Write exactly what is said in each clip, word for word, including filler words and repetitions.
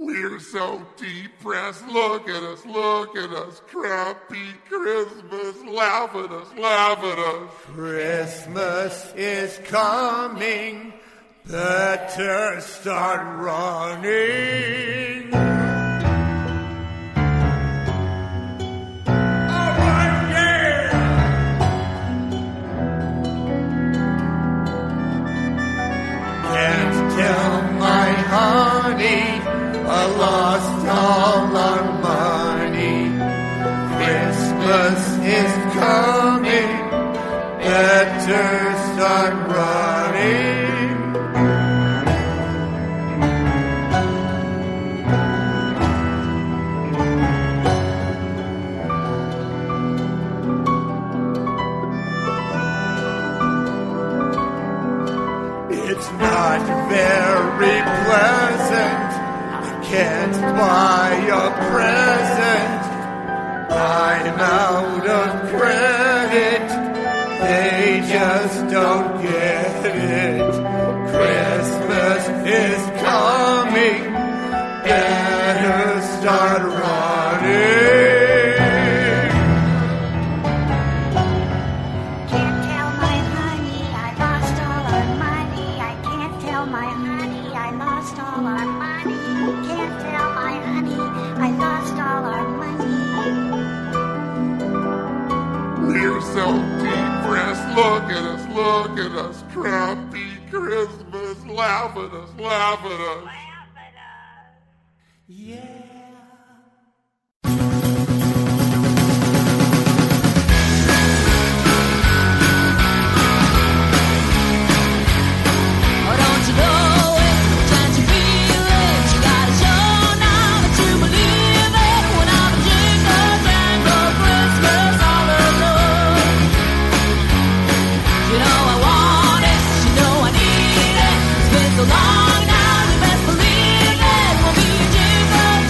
We're so depressed. Look at us, look at us. Crappy Christmas. Laugh at us, laugh at us. Christmas is coming. Better start running. All right, yeah. Can't tell my honey I lost all our money. Christmas is coming. Better start running. It's not very pleasant. Can't buy a present. I'm out of credit. They just don't get it. Christmas is coming. Better start running. Can't tell my honey I lost all our money. I can't tell my honey I lost all our money. Can't tell my honey I lost all our money. We're so depressed. Look at us, look at us. Crappy Christmas. Laugh at us, laugh at us. Laugh at us. Yeah. So long now, you best believe it will be Jesus.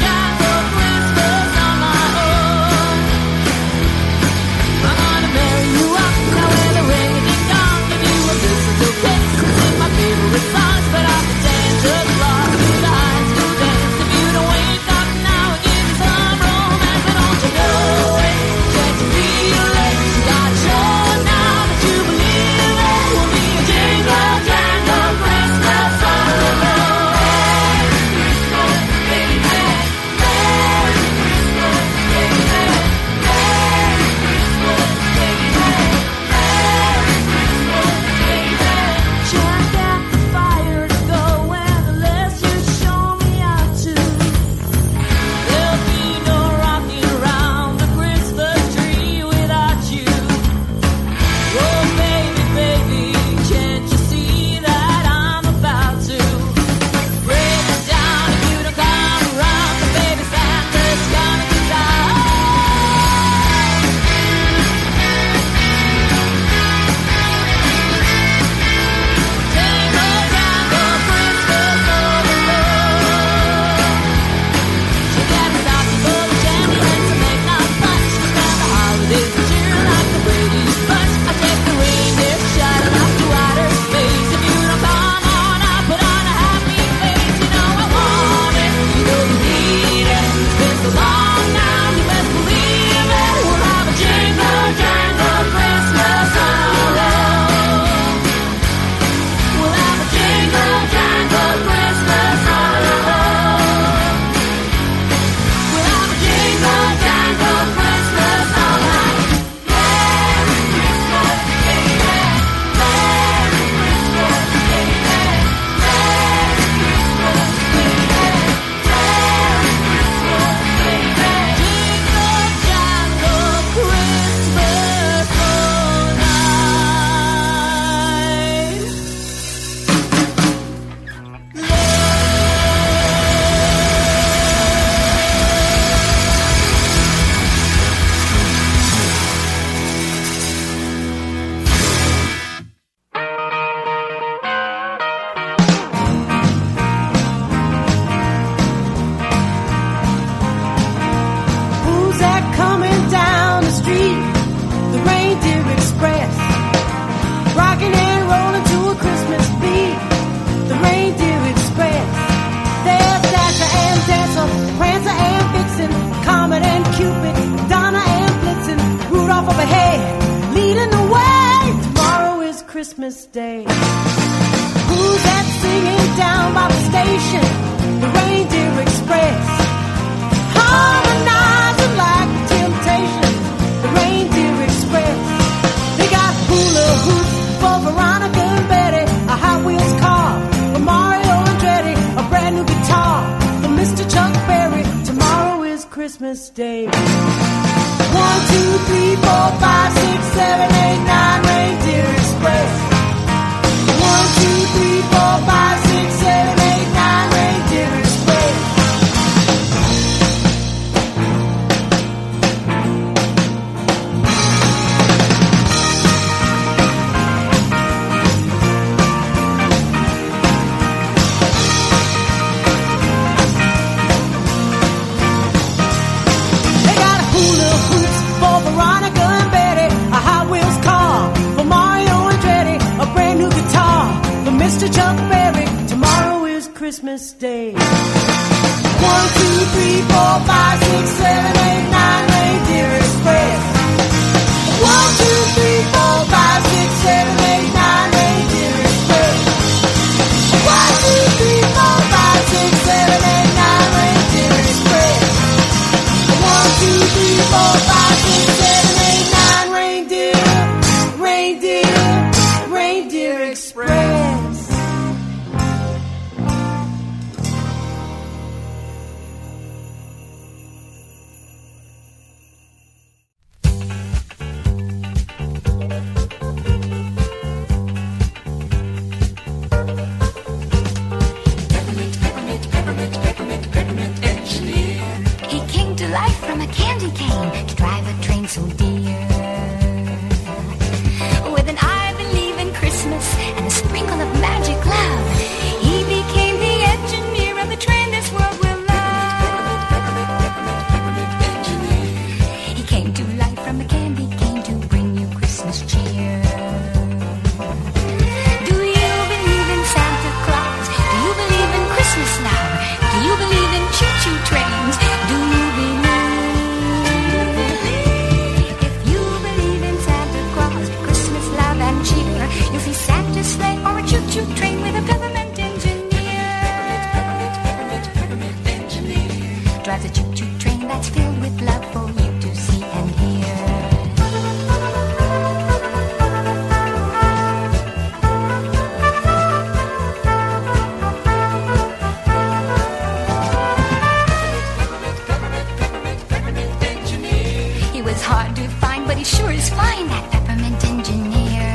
Christmas Day. Who's that singing down by the station? The Reindeer Express. Harmonizing like the Temptations. The Reindeer Express. They got hula hoops for Veronica and Betty, a Hot Wheels car for Mario Andretti, a brand new guitar for Mister Chuck Berry. Tomorrow is Christmas Day. One, two, three, four, five, six, seven, eight, nine, Reindeer Express. One, two, three, four, five, six, seven, eight, nine, Reindeer Express. They got hula hoops for Veronica and Betty, a Hot Wheels car for Mario Andretti, a brand new guitar for Mister Chuck Berry. Tomorrow is Christmas Day. One, two, three, four, five, six, seven, eight, nine, Reindeer Express. One, two, three, four, five, six, seven, eight, nine, Reindeer Express. One, two, three, four, five, six, seven, eight, nine, Reindeer Express. One, two, three, four, five, six, seven, eight, nine, reindeer, reindeer, Reindeer Express. He came to life from a candy cane to drive a train so dear. With an I believe in Christmas and a sprinkle of magic love, he became the engineer of the train this world will love. He came to life from a candy cane to bring you Christmas cheer. Do you believe in Santa Claus? Do you believe in Christmas love? Do you believe in choo-choo trains? Do you believe? If you believe in Santa Claus, Christmas love and cheer, you'll see Santa's sleigh or a choo-choo train with a peppermint engineer. Drives a choo-choo train that's filled with love for you to see and hear. He was hard to find, but he sure is fine, that peppermint engineer.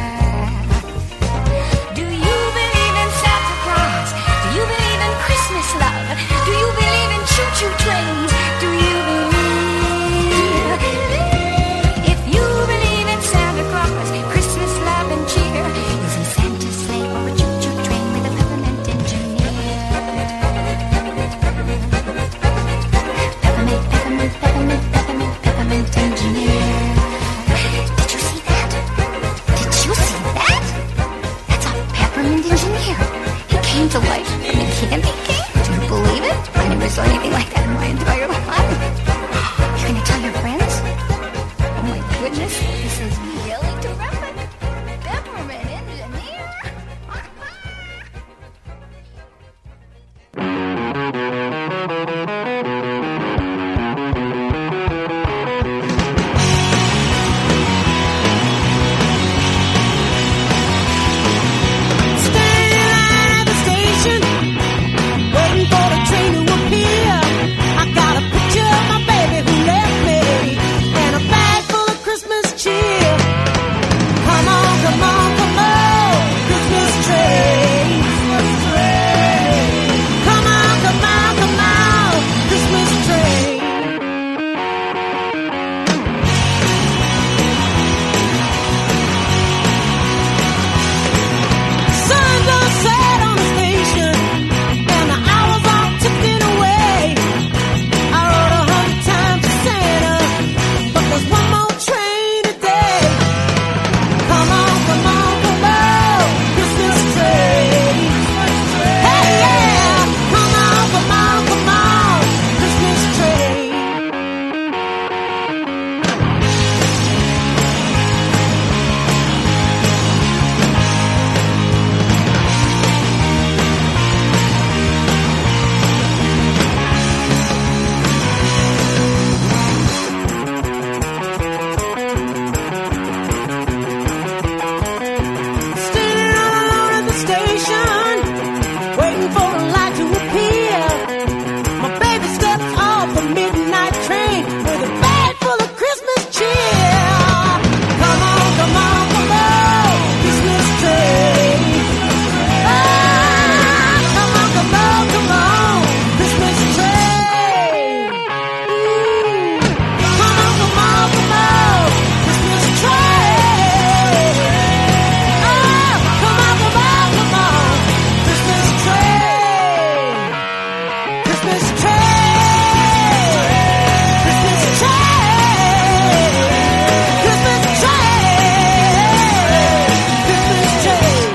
Do you believe in Santa Claus? Do you believe in Christmas love? Do you believe in choo-choo trains? Do you believe? If you believe in Santa Claus, Christmas love and cheer, you'll see Santa's sleigh or a choo-choo train with a peppermint engineer. Peppermint, peppermint, peppermint, peppermint, peppermint engineer. Did you see that? Did you see that? That's a peppermint engineer. He came to life from a candy cane. Do you believe it? I never saw anything like that in my entire life. You're gonna tell your friends? Oh my goodness, this is really terrific. Peppermint engineer. Standing at the station, waiting for the train to appear. Christmas tree. Christmas tree. Christmas tree.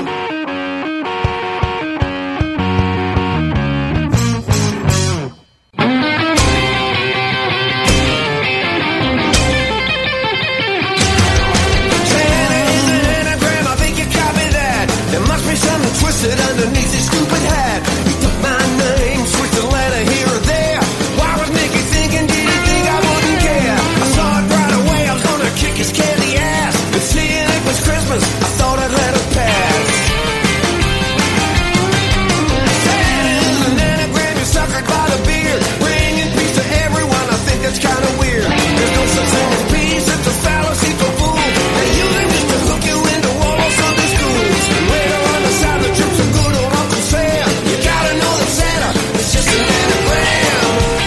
Twisted underneath his stupid hat. He took my name, switched a letter here or there. Why was Mickey thinking, did he think I wouldn't care? I saw it right away, I was gonna kick his candy ass. But seeing it was Christmas, I thought I'd let it pass. Santa is an anagram, you're suckered by the beard. Bringing peace to everyone, I think that's kinda weird. There's no such thing as peace, it's a fallacy for fools. They use it just to hook you into all of Sunday schools. And later on the side, the troops are good old Uncle Sam. You gotta know that Santa is just an anagram.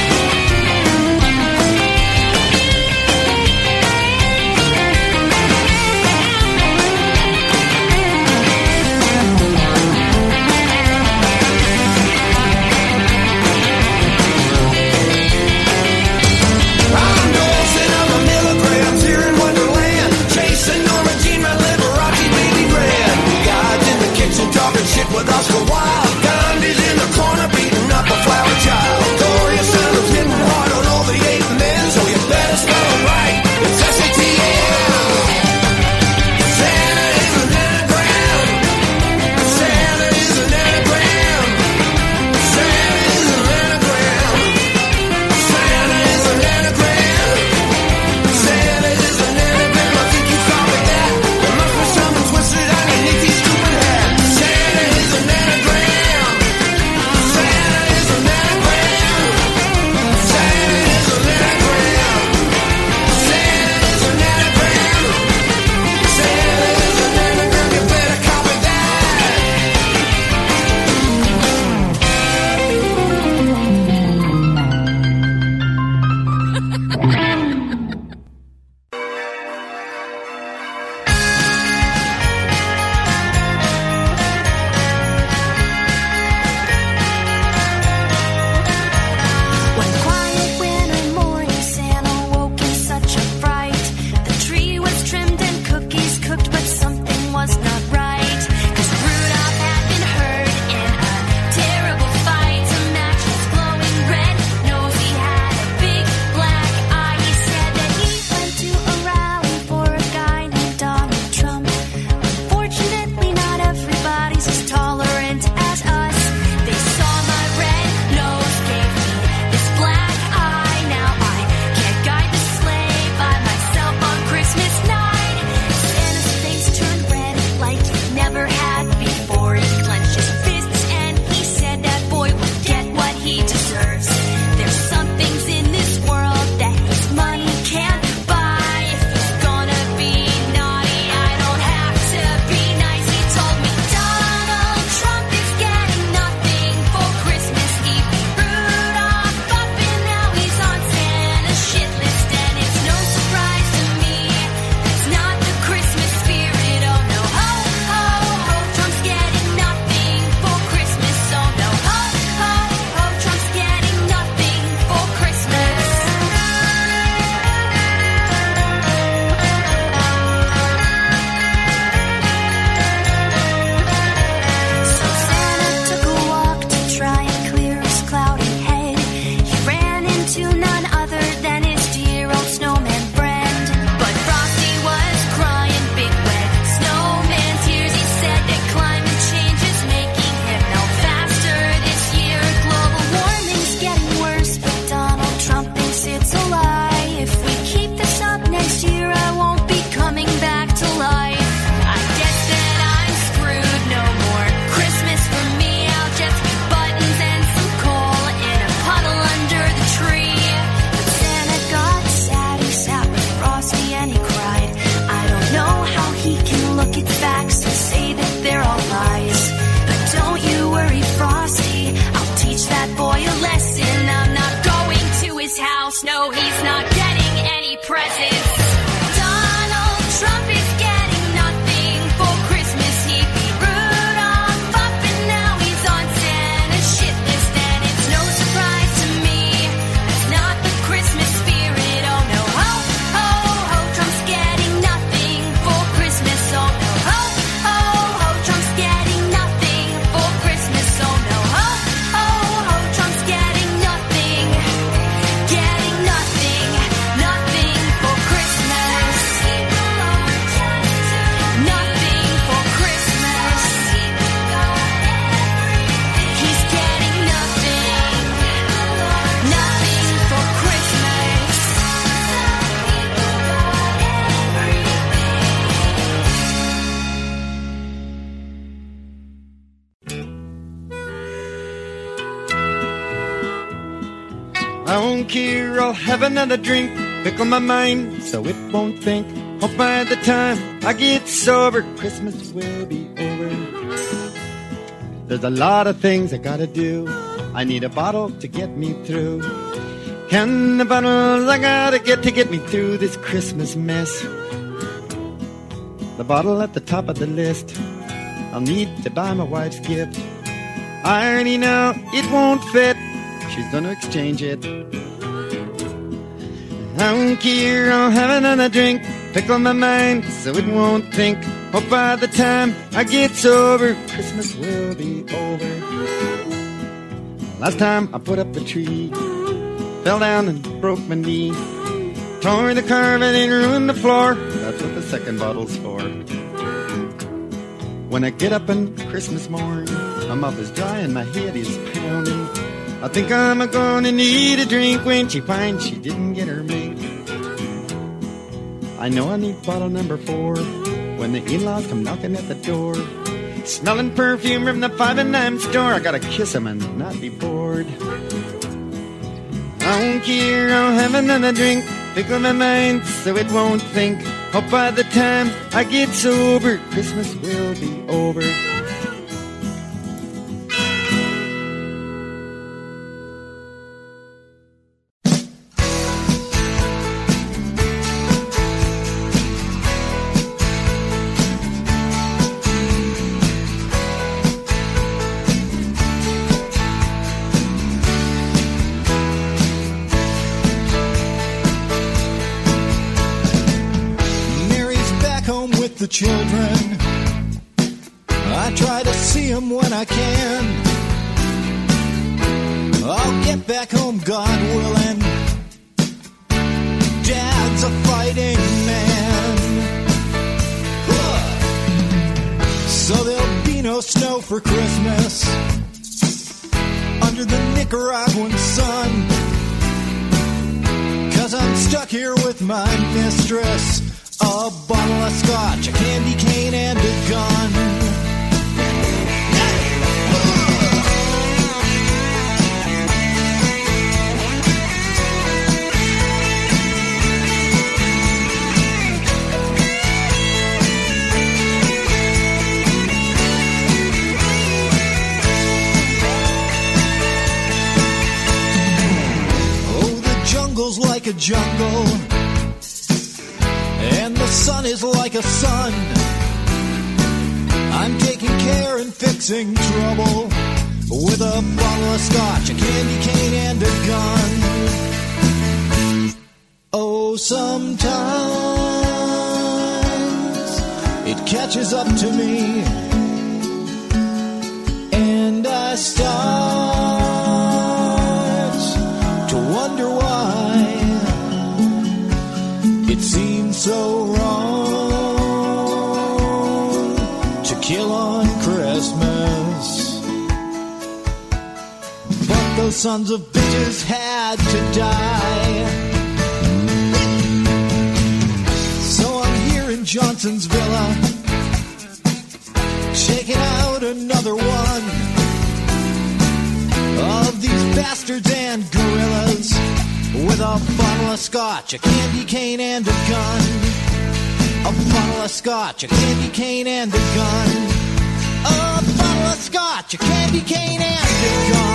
I'm dosing up a milligrams here in Wonderland. Chasing Norma Jean, my Liberace baby grand. God's in the kitchen talking shit with Oscar Wilde. Gandhi's in the corner beating up a flower child. Gloria Steinem hitting hard on all the eight men, so you better spell it right. It's S A T M. Santa is an anagram. Santa is an anagram. Santa is an anagram. Santa is an anagram. Santa is an anagram. I think you copied that. There must be something twisted underneath his stupid hat. Santa is an anagram. Santa is an anagram. Santa is an anagram. Santa is an anagram. Santa is an anagram. You better copy that. One quiet winter morning, Santa woke in such a fright. The tree was trimmed and cookies cooked, but something was not right. 'Cause Rudolph had been hurt in a terrible fight. A match was glowing red, nose he had a big black eye. He said that he went to a rally for a guy named Donald Trump. Unfortunately, not everybody's as tolerant as us. They saw my red nose, gave me this black eye. Now I can't guide the sleigh by myself on Christmas night. Santa's face turned red like he never had before. He clenched his fists and he said that boy will get what he deserves. There's some things in this world that his money can't buy. If he's gonna be naughty, I don't have to be nice. He told me Donald Trump is getting nothing for Christmas. He beat Rudolph up and now he's on Santa's shit list. And it's no surprise to me, that's not the Christmas spirit. Oh no, ho, ho, ho, Trump's getting nothing for Christmas. Oh no, ho, ho, ho, Trump's getting nothing for Christmas. So Santa took a walk to try and clear his cloudy head. He ran into none other than his dear old snowman friend. But Frosty was crying big wet snowman tears. He said that climate change is making him melt faster this year. Global warming's getting worse, but Donald Trump thinks it's a lie. If we keep this up next year, I won't be coming back to life. I guess that I'm screwed, no more Christmas for me. I'll just be buttons and some coal in a puddle under the tree. But Santa got sad, he sat with Frosty and he cried. I don't know how he can look at facts and say that they're all lies. But don't you worry, Frosty, I'll teach that boy a lesson. I'm not going to his house, no, he's not getting any presents. Donald Trump is getting nothing for Christmas. He beat Rudolph up and now he's on Santa's shit list. And it's no surprise to I won't care, I'll have another drink. Pickle my mind so it won't think. Hope by the time I get sober, Christmas will be over. There's a lot of things I gotta do. I need a bottle to get me through. Can the bottles I gotta get to get me through this Christmas mess. The bottle at the top of the list. I'll need to buy my wife's gift. I already know it won't fit. She's gonna exchange it. I won't care, I'll have another drink. Pickle my mind so it won't think. Hope by the time I get sober, Christmas will be over. Last time I put up the tree, fell down and broke my knee. Tore the carpet and ruined the floor. That's what the second bottle's for. When I get up on Christmas morn, my mouth is dry and my head is pounding. I think I'm gonna need a drink when she finds she didn't get her mate. I know I need bottle number four when the in-laws come knocking at the door. Smelling perfume from the five and dime store. I gotta kiss him and not be bored. I won't care, I'll have another drink. Pickle my mind so it won't think. Hope by the time I get sober, Christmas will be over. The children, I try to see them when I can. I'll get back home, God willing. Dad's a fighting man. So there'll be no snow for Christmas under the Nicaraguan sun, 'cause I'm stuck here with my mistress. A bottle of scotch, a candy cane, and a gun. Oh, the jungle's like a jungle, and the sun is like a sun. I'm taking care and fixing trouble with a bottle of scotch, a candy cane, and a gun. Oh, sometimes it catches up to me, and I start to wonder why it seems so wrong to kill on Christmas. But those sons of bitches had to die. So I'm here in Johnson's villa, shaking out another one of these bastards and gorillas, with a bottle of scotch, a candy cane, and a gun. A bottle of scotch, a candy cane, and a gun. A bottle of scotch, a candy cane, and a gun.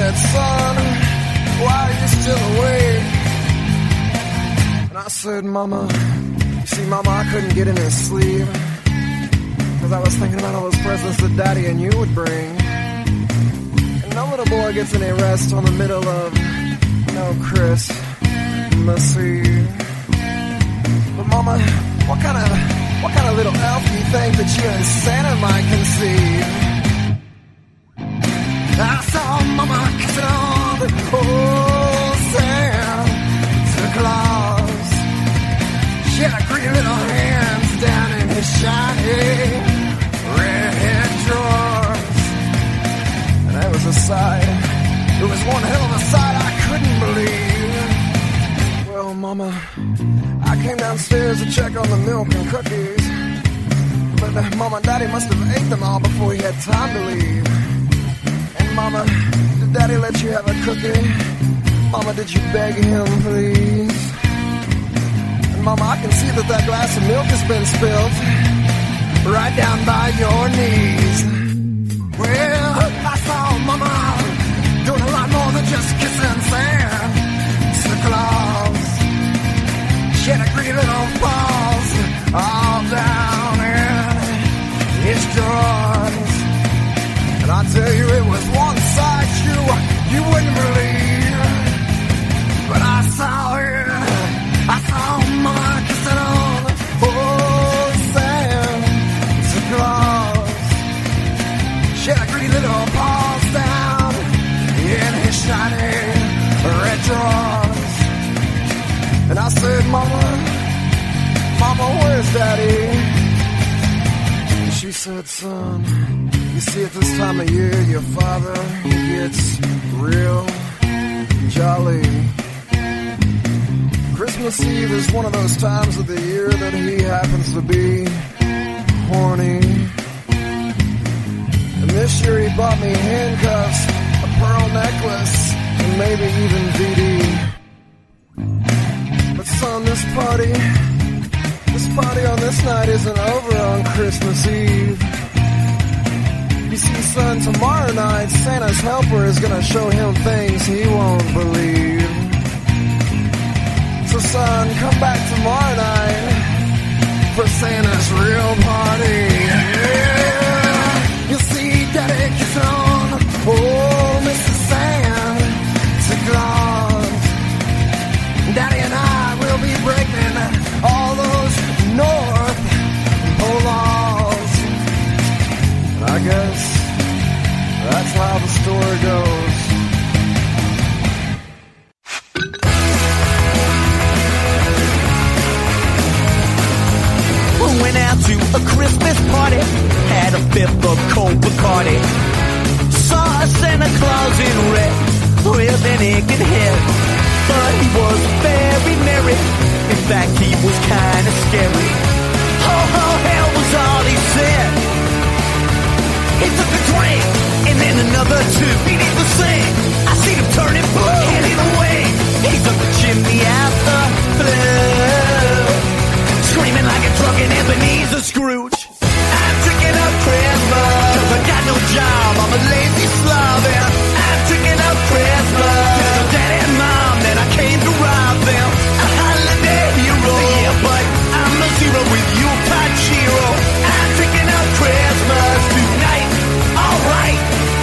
said, son, why are you still awake? And I said, Mama, you see, Mama, I couldn't get any sleep because I was thinking about all those presents that Daddy and you would bring. And no little boy gets any rest on the middle of no Christmas Eve. But Mama, what kind of what kind of little elf do you think that you and Santa might conceive? I saw Mama kissing on old Santa Claus. She had a greedy little hands down in his shiny red drawers. And that was a sight. It was one hell of a sight I couldn't believe. Well, Mama, I came downstairs to check on the milk and cookies. But uh, Mama and Daddy must have ate them all before he had time to leave. And Mama, did Daddy let you have a cookie? Mama, did you beg him, please? And Mama, I can see that that glass of milk has been spilled right down by your knees. Well, I saw Mama doing a lot more than just kissing Santa Claus. She had a greedy little paws all down in his drawers. And I tell you, it was one sight you, you wouldn't believe. But I saw it, I saw Mama kissing on old Santa Claus. She had a greedy little paws down in his shiny red drawers. And I said, Mama, Mama, where's Daddy? And she said, son, you see, at this time of year, your father, he gets real jolly. Christmas Eve is one of those times of the year that he happens to be horny. And this year he bought me handcuffs, a pearl necklace, and maybe even V D. But son, this party, this party on this night isn't over on Christmas Eve. You see, son, tomorrow night, Santa's helper is gonna show him things he won't believe. So son, come back tomorrow night for Santa's real party. Yeah. You'll see Daddy kissing on oh, Missus Santa Claus. Daddy and I will be breaking all those North Pole laws. And I guess that's how the story goes. Went out to a Christmas party, had a fifth of cold Bacardi. Saw a Santa Claus in red with an aching head, but he was very merry. In fact, he was kind of scary. Ho ho hell was all he said. He took a drink and then another two. He didn't sing. I seen him turning blue, heading away. He took the chimney out the flue, screaming like a drunken Ebenezer Scrooge. I'm drinking up Christmas, cause I got no job, I'm a lazy slob. And I'm drinking up Christmas, cause Daddy and Mom that I came to rob them. A holiday hero, yeah, but I'm a zero with you, Pachiro. I'm drinking up Christmas tonight, alright.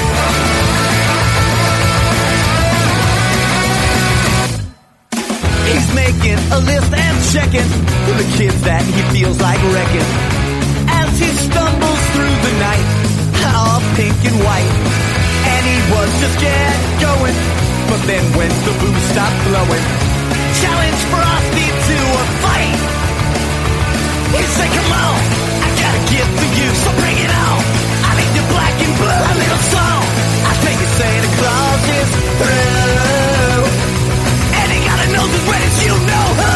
He's making a list and checking the kids that he feels like wrecking. As he stumbles through the night, all pink and white. And he was just getting going, but then when the booze stopped blowing, challenge Frosty to a fight. He said, come on, I got a gift for you, so bring it on. I need your black and blue, a little song. I think it's Santa Claus is through, and he got a nose as red as you know who.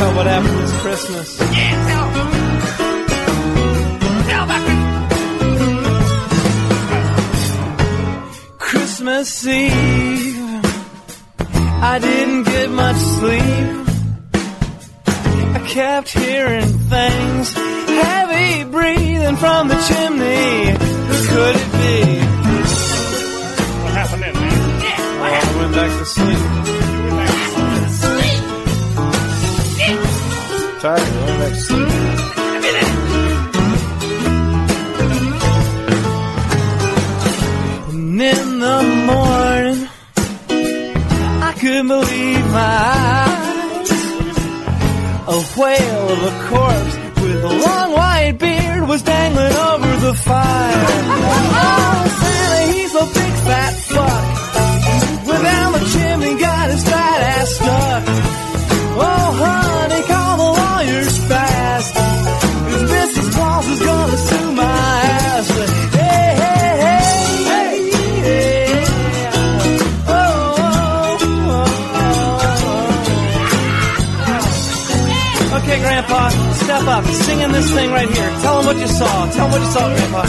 Tell what happened this Christmas. Yeah, tell. Tell about Christmas Eve, I didn't get much sleep. I kept hearing things, heavy breathing from the chimney. Who could it be? What happened then, man? Yeah, what Oh, I happened? went back to sleep. Sleep. Yeah. Tired, I went back to sleep. And in the morning, I couldn't believe my eyes. A whale of a corpse with a long white beard was dangling over the fire. Oh, Santa, he's a big fat fuck. Without the chimney, got his fat ass stuck. Oh, honey, call the lawyers fast. 'Cause Missus Claus is gonna sue my ass. But hey, hey, hey, hey, yeah. Oh, oh, oh. Okay, Grandpa, step up. Sing in this thing right here. Tell him what you saw. Tell him what you saw, Grandpa.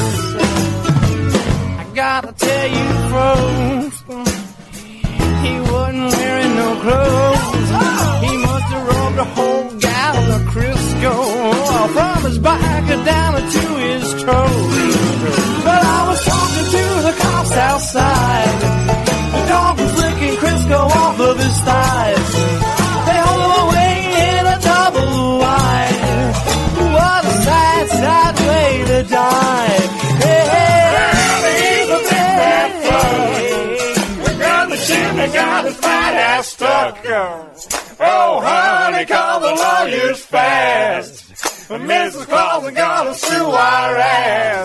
I gotta tell you, folks, he wasn't wearing no clothes. He must have rubbed a whole gallon of Crisco from his back down to his toes. But I was talking to the cops outside. The dog was licking Crisco off of his thighs. They hold him away in a double wide. What a sad, sad way to die. Hey, hey, hey, hey, Got the chimney, got his fat ass stuck. Oh, honey, call the lawyers fast. Missus Claus is gonna sue our ass.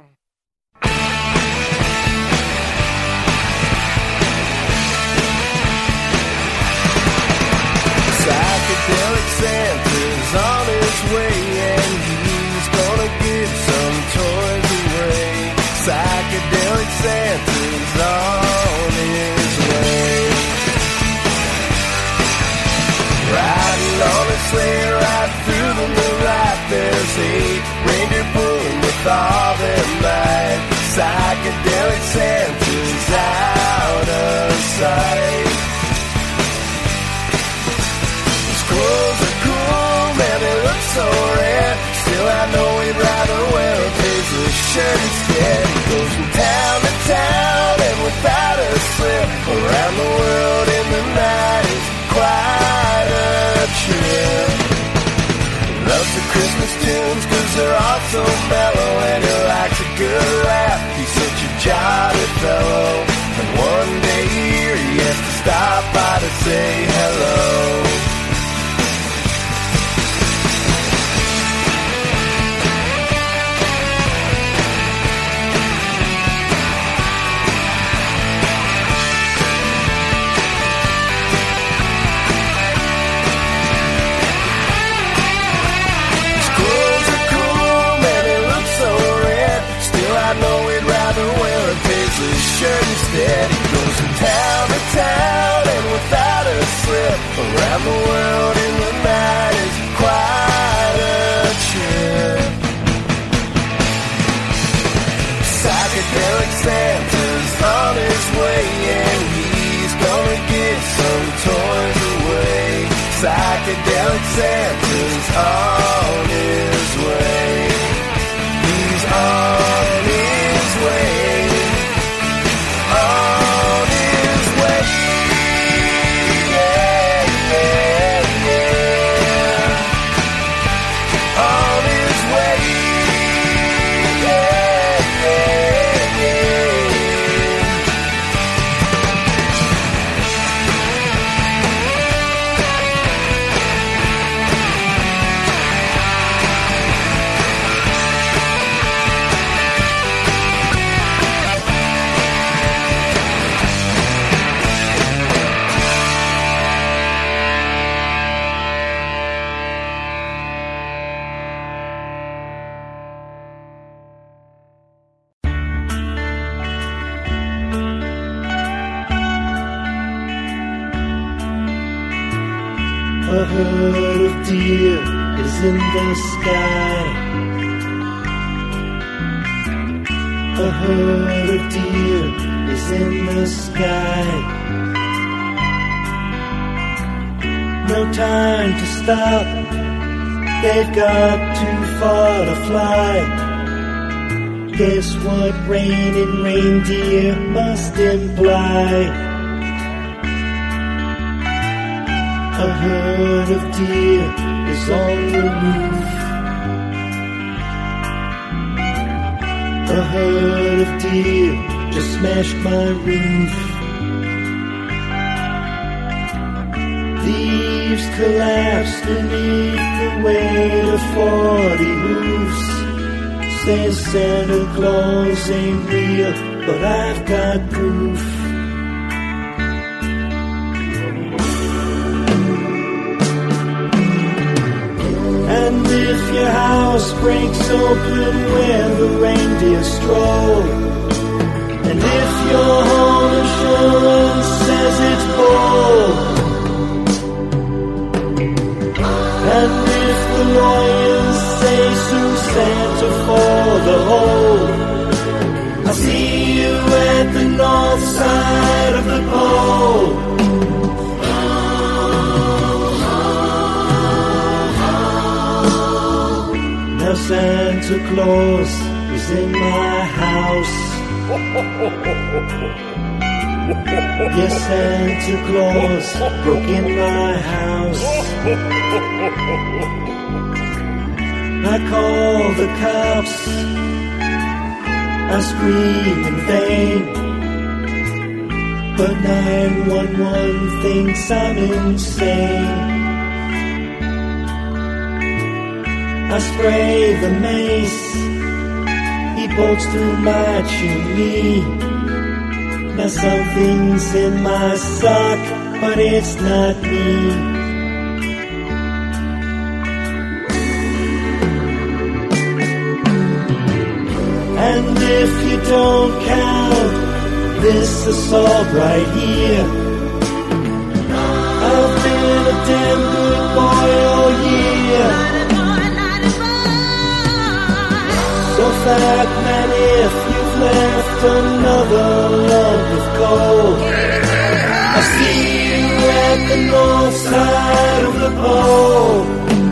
Psychedelic Santa's on his way, and he's gonna give some toys away. Psychedelic Santa's on his way. Riding on a sleigh right through the moonlight, there's eight reindeer pulling with all their might. Psychedelic Santa's out of sight. His clothes are cool, man, they look so rare. Still, I know he'd rather wear a paisley shirt instead. He goes from town to town and without a slip, around the world in the night is quite a trip. Loves the Christmas tunes 'cause they're all so mellow, and he likes a good laugh. He's such a jolly fellow, and one day here he has to stop by to say hello. I know he'd rather wear a paisley shirt instead. He goes from town to town and without a slip, around the world in the night is quite a trip. Psychedelic Santa's on his way, and he's gonna give some toys away. Psychedelic Santa's on his way. He's on his way. On his way. Yeah, yeah, yeah. On his way. Yeah, yeah, yeah. herd of deer is in the sky. A herd of deer is in the sky. No time to stop, they've got too far to fly. Guess what rain and reindeer must imply? A herd of deer is on the roof. A herd of deer just smashed my roof. Leaves collapsed beneath the weight of forty hoofs. Says Santa Claus ain't real, but I've got proof. And if your house breaks open where the reindeer stroll, and if your home insurance says it's full, and if the lawyers say sue Santa for the whole, I'll see you at the north side of the pole. Now Santa Claus is in my house. Yes, Santa Claus broke in my house. I call the cops, I scream in vain, but nine one one thinks I'm insane. I spray the mace, he bolts through my chimney. Now something's in my sock, but it's not me. And if you don't count this assault right here, I've been a damn good boy all year. So fat man, if you've left another lump of coal, I'll see you at the north side of the pole.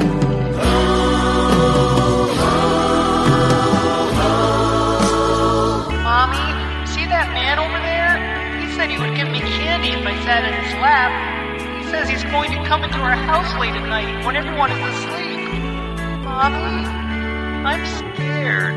Mommy, see that man over there? He said he would give me candy if I sat in his lap. He says he's going to come into our house late at night when everyone is asleep. Mommy, I'm scared.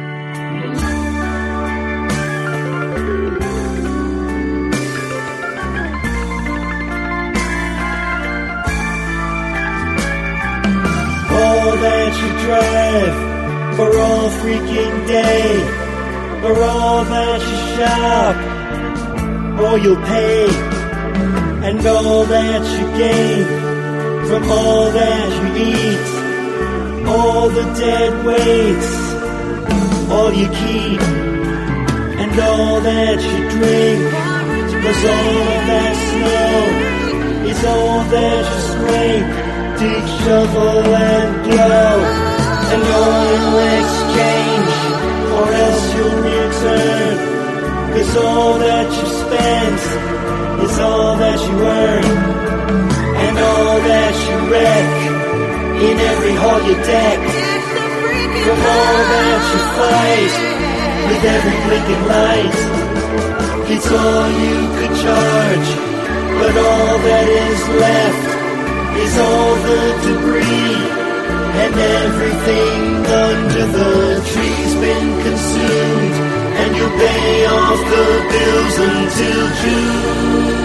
All that you drive for all freaking day, for all that you shop, all you'll pay, and all that you gain from all that you eat, all the dead weights, all you keep, and all that you drink, 'cause all of that snow is all that you scrape, dig, shovel, and blow, and all you'll exchange, or else you'll return, 'cause all that you spend is all that you earn, and all that you wreck in every hole you deck, from all that you fight with every blinking light. It's all you could charge, but all that is left is all the debris, and everything under the tree's been consumed, and you pay off the bills until June.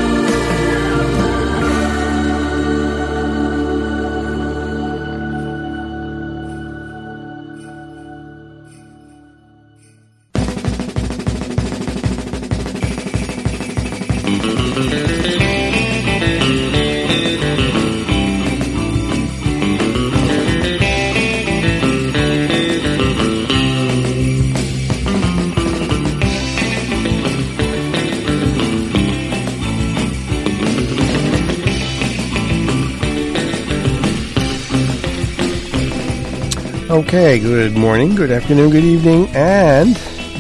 Okay, good morning, good afternoon, good evening, and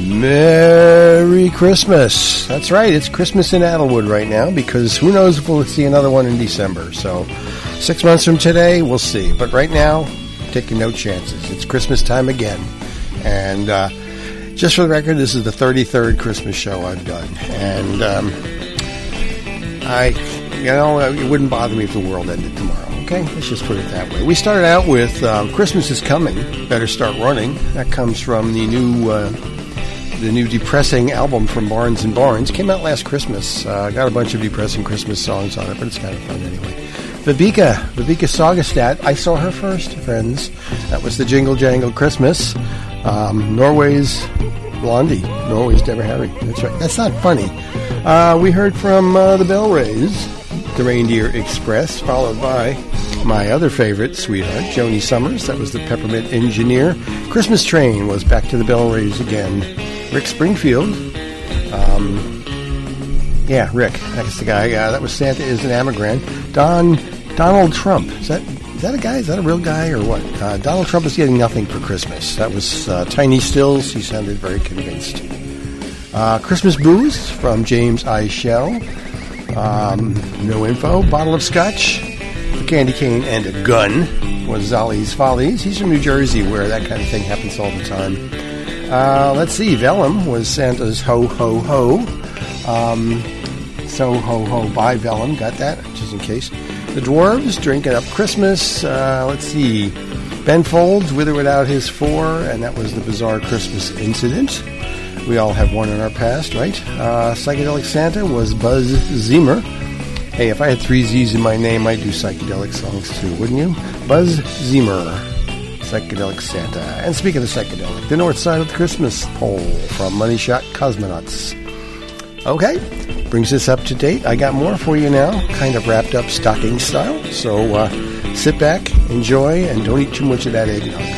Merry Christmas. That's right, it's Christmas in Adelwood right now, because who knows if we'll see another one in December. So six months from today, we'll see. But right now, taking no chances. It's Christmas time again. And uh, just for the record, this is the thirty-third Christmas show I've done. And um, I, you know, it wouldn't bother me if the world ended tomorrow. Okay, let's just put it that way. We started out with um, "Christmas is Coming, Better Start Running." That comes from the new, uh, the new depressing album from Barnes and Barnes. Came out last Christmas. Uh, got a bunch of depressing Christmas songs on it, but it's kind of fun anyway. Vibeke, Vibeke Saugestad. I saw her first, friends. That was the Jingle Jangle Christmas. Um, Norway's Blondie, Norway's Deborah Harry. That's right. That's not funny. Uh, we heard from uh, the Bell Rays, the Reindeer Express, followed by my other favorite sweetheart, Joni Summers. That was the Peppermint Engineer. Christmas Train was Back to the Bell Rays again. Rick Springfield. Um, yeah, Rick. That's the guy. Uh, that was Santa is an Amigran. Don Donald Trump. Is that is that a guy? Is that a real guy or what? Uh, Donald Trump is getting nothing for Christmas. That was uh, Tiny Stills. He sounded very convinced. Uh, Christmas Booze from James I. Shell. Um, no info. Bottle of Scotch. A candy cane and a gun was Zolly's Follies. He's from New Jersey, where that kind of thing happens all the time. Uh, let's see. Vellum was Santa's Ho Ho Ho. Um, so Ho Ho by Vellum. Got that, just in case. The Dwarves, Drinking Up Christmas. Uh, let's see. Ben Folds, With or Without His Four, and that was the Bizarre Christmas Incident. We all have one in our past, right? Uh, Psychedelic Santa was Buzz Zimmer. Hey, if I had three Z's in my name, I'd do psychedelic songs too, wouldn't you? Buzz Zimmer, Psychedelic Santa. And speaking of psychedelic, the North Side of the Christmas Pole from Money Shot Cosmonauts. Okay, brings us up to date. I got more for you now, kind of wrapped up stocking style. So uh, sit back, enjoy, and don't eat too much of that eggnog.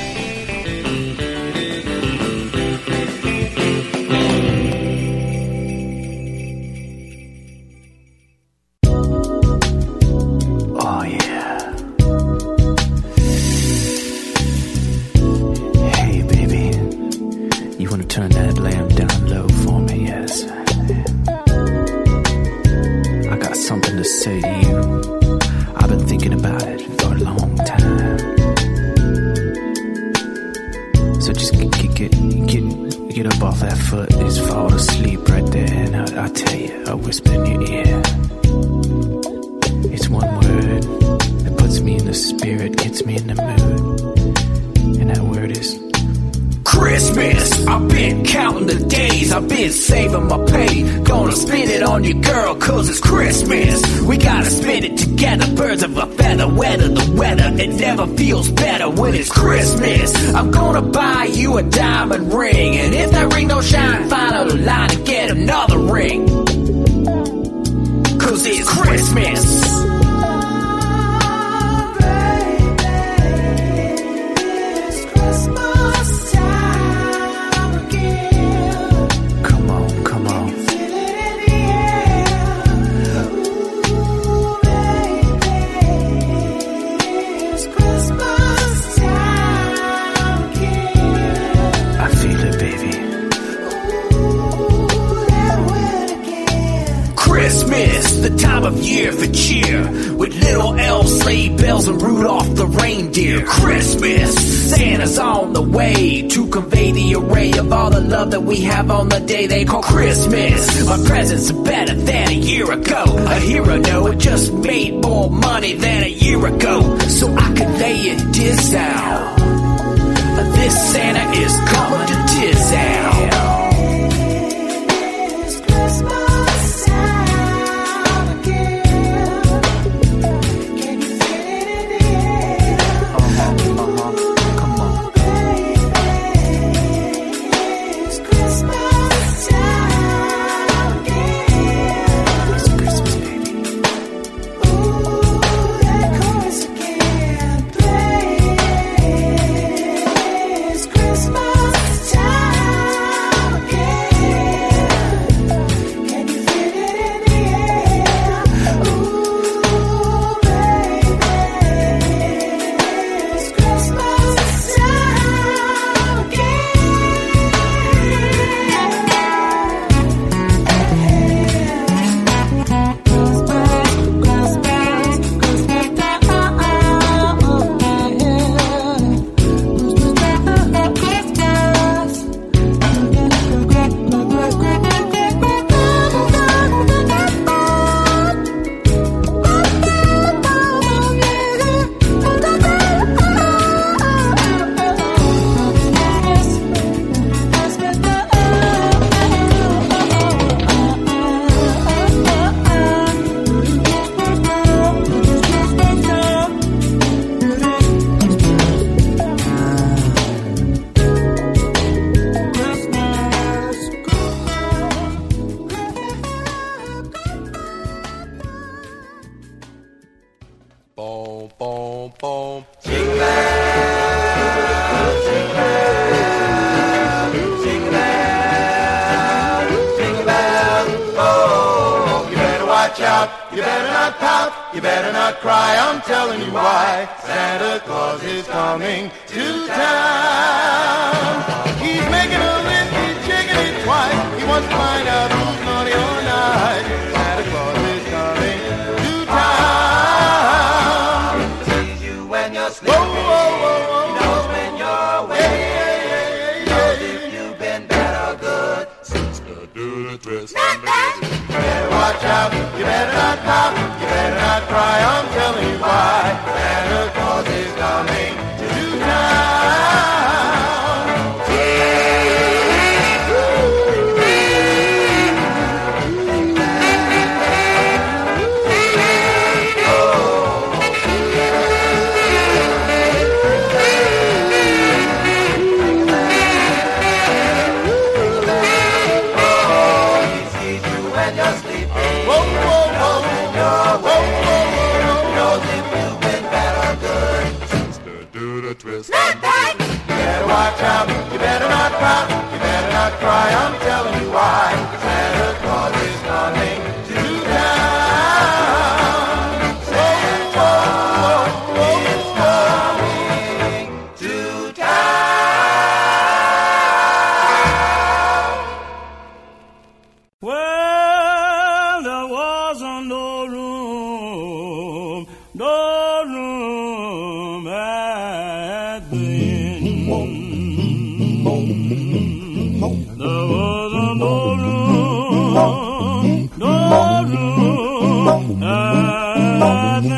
Christmas time. You better not pout, you better not cry, I'm telling you why. Santa Claus is coming to town. He's making a list, he's checking it twice. He wants to find out who's naughty or nice. Santa Claus is coming to town. He sees you when you're sleeping. Whoa, whoa, whoa, whoa. He knows when you're awake. He knows if you've been bad or good. Sister, do the twist. You better watch out, you better not pout, you better not cry, I'm telling you why. Santa Claus is coming to town. Twist. You better watch out, you better not pout, you better not cry, I'm telling you why. Santa Claus is coming to town. Santa Claus is coming to town. Well, there wasn't no room, no room at the inn. There wasn't no room, no room at the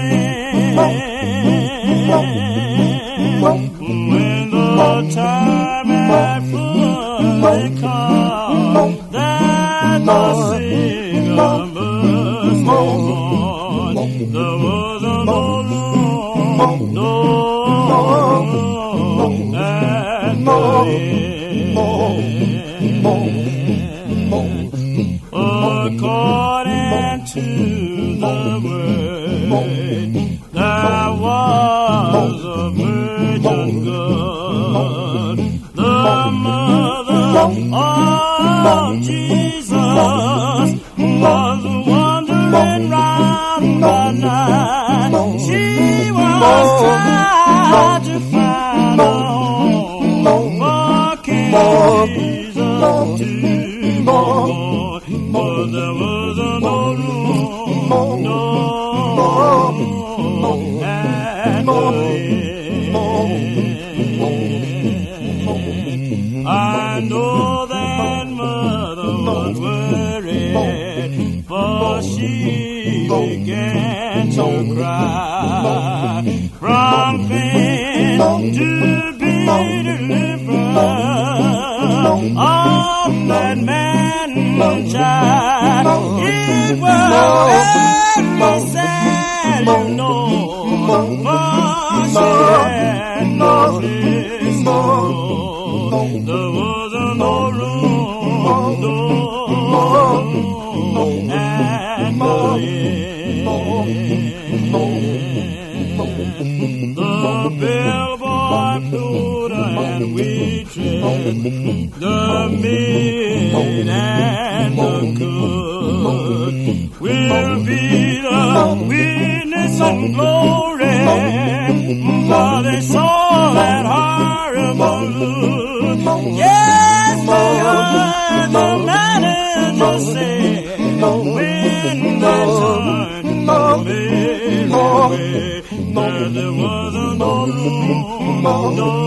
inn. When the time had fully come that the singer must be born, there wasn't no room, no room at the inn. According to the word, there was a virgin girl, the mother of Jesus, was wandering round the night. She was trying to find a home for King Jesus to be born, but there was no room, no room at the inn. I know that mother was worried, for she began to cry from pain to be delivered of that man child. It was very sad, you know, for she had no place to go. There wasn't no room, no room at the inn. The bellboy, floater, and waitress, the maid and the cook will be the witness of glory, for they saw that horrible look. Yes, they heard the manager say when they turned the maid away, that there wasn't no room, no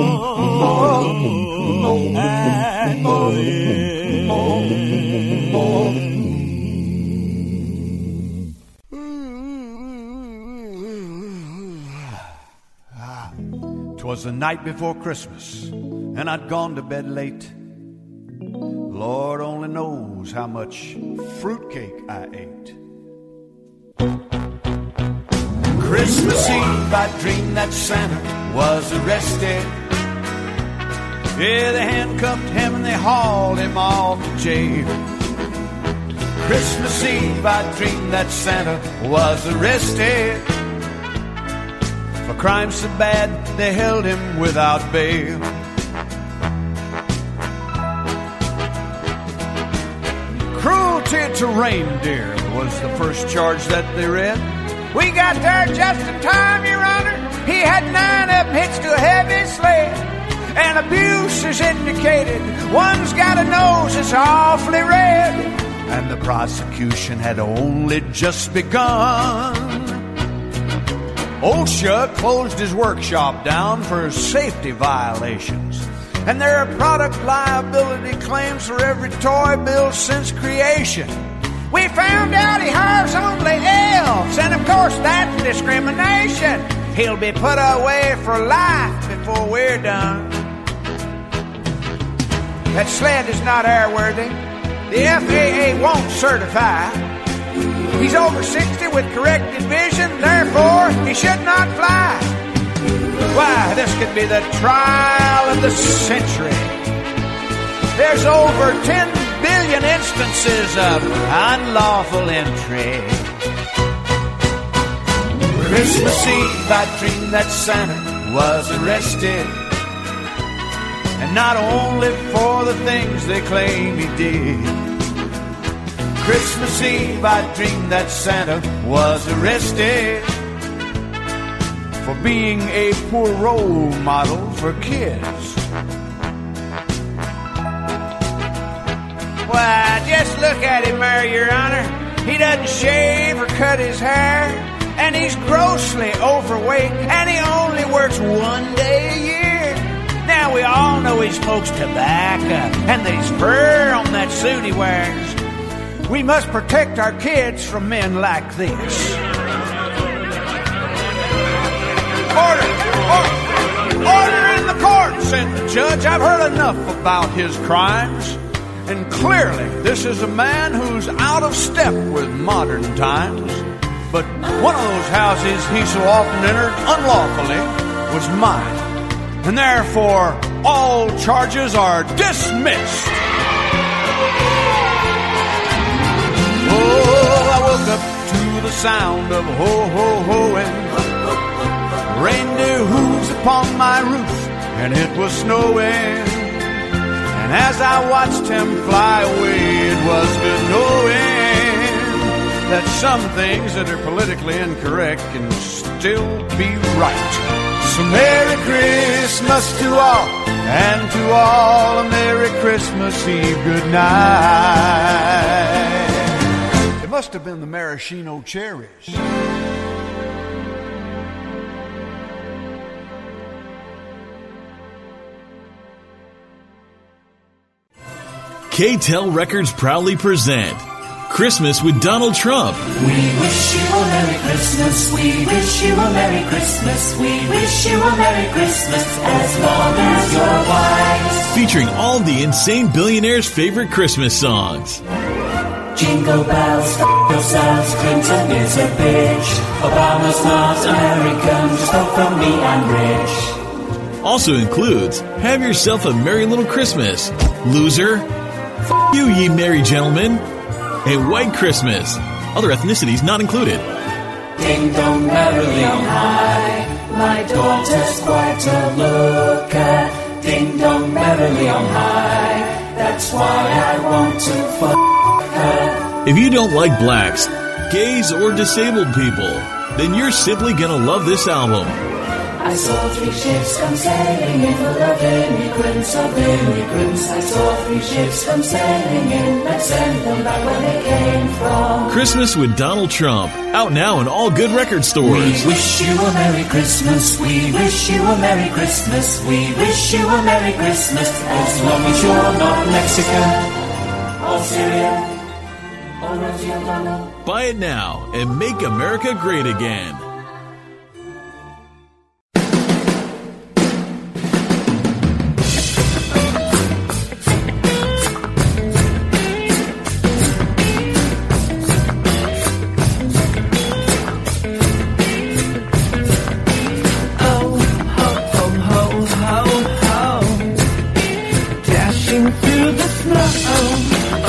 room at the inn. 'Twas the night before Christmas, and I'd gone to bed late. Lord only knows how much fruitcake I ate. Christmas Eve, I dreamed that Santa was arrested. Yeah, they handcuffed him and they hauled him off to jail. Christmas Eve, I dreamed that Santa was arrested for crimes so bad they held him without bail. Cruelty to reindeer was the first charge that they read. We got there just in time, Your Honor. He had nine of them hitched to a heavy sled. And abuse is indicated. One's got a nose that's awfully red. And the prosecution had only just begun. OSHA closed his workshop down for safety violations. And there are product liability claims for every toy built since creation. We found out he hires only elves, and of course that's discrimination. He'll be put away for life before we're done. That sled is not airworthy. The F A A won't certify. He's over sixty with corrected vision, therefore he should not fly. Why, this could be the trial of the century. There's over ten billion instances of unlawful entry. Christmas Eve, I dreamed that Santa was arrested, and not only for the things they claim he did. Christmas Eve, I dreamed that Santa was arrested for being a poor role model for kids. Why, just look at him there, Your Honor. He doesn't shave or cut his hair, and he's grossly overweight, and he only works one day a year. Now we all know he smokes tobacco, and there's fur on that suit he wears. We must protect our kids from men like this. Order! Order! Order in the court, said the judge. I've heard enough about his crimes. And clearly, this is a man who's out of step with modern times. But one of those houses he so often entered unlawfully was mine. And therefore, all charges are dismissed. Oh, I woke up to the sound of ho-ho-hoing, reindeer hooves upon my roof, and it was snowing. And as I watched him fly away, it was good knowing that some things that are politically incorrect can still be right. So Merry Christmas to all, and to all a Merry Christmas Eve good night. It must have been the maraschino cherries. K-Tel Records proudly present Christmas with Donald Trump. We wish you a Merry Christmas. We wish you a Merry Christmas. We wish you a Merry Christmas as long as you're wise. Featuring all the insane billionaires' favorite Christmas songs. Jingle bells, f*** yourselves, Clinton is a bitch. Obama's not American, just vote for me, I'm rich. Also includes Have Yourself a Merry Little Christmas, Loser, F*** You Ye Merry Gentlemen, and White Christmas. Other ethnicities not included. Ding dong merrily on high, my daughter's quite a looker. Ding dong merrily on high, that's why I want to fuck her. If you don't like blacks, gays, or disabled people, then you're simply gonna love this album. I saw three ships come sailing in full of immigrants, of immigrants. I saw three ships come sailing in, let's send them back where they came from. Christmas with Donald Trump, out now in all good record stores. We wish you a Merry Christmas, we wish you a Merry Christmas, we wish you a Merry Christmas, as long as you're not Mexican, or Syrian, or Rosie O'Donnell. Buy it now and make America great again.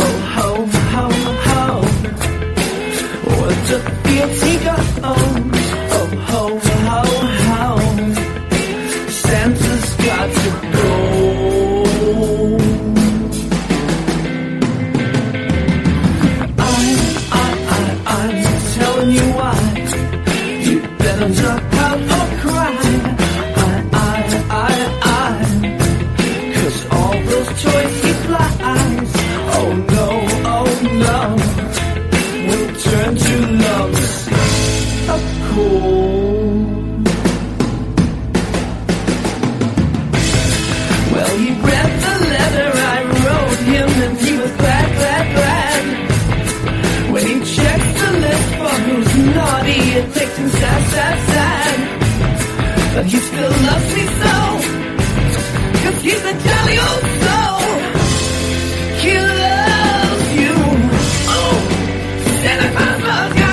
Fields he goes, Santa's got to go. I, I, I, I'm telling you why. You better drop out or cry. I, I, I, I. Cause all those toys he flies. Oh no, oh no. Will turn to lumps of coal. Well, he read the letter I wrote him, and he was glad, glad, glad. When he checked the list for who's naughty, it makes him sad, sad, sad. But he still loves me so, cause he's a jolly old soul. He loves you. Oh, Santa Claus loves you.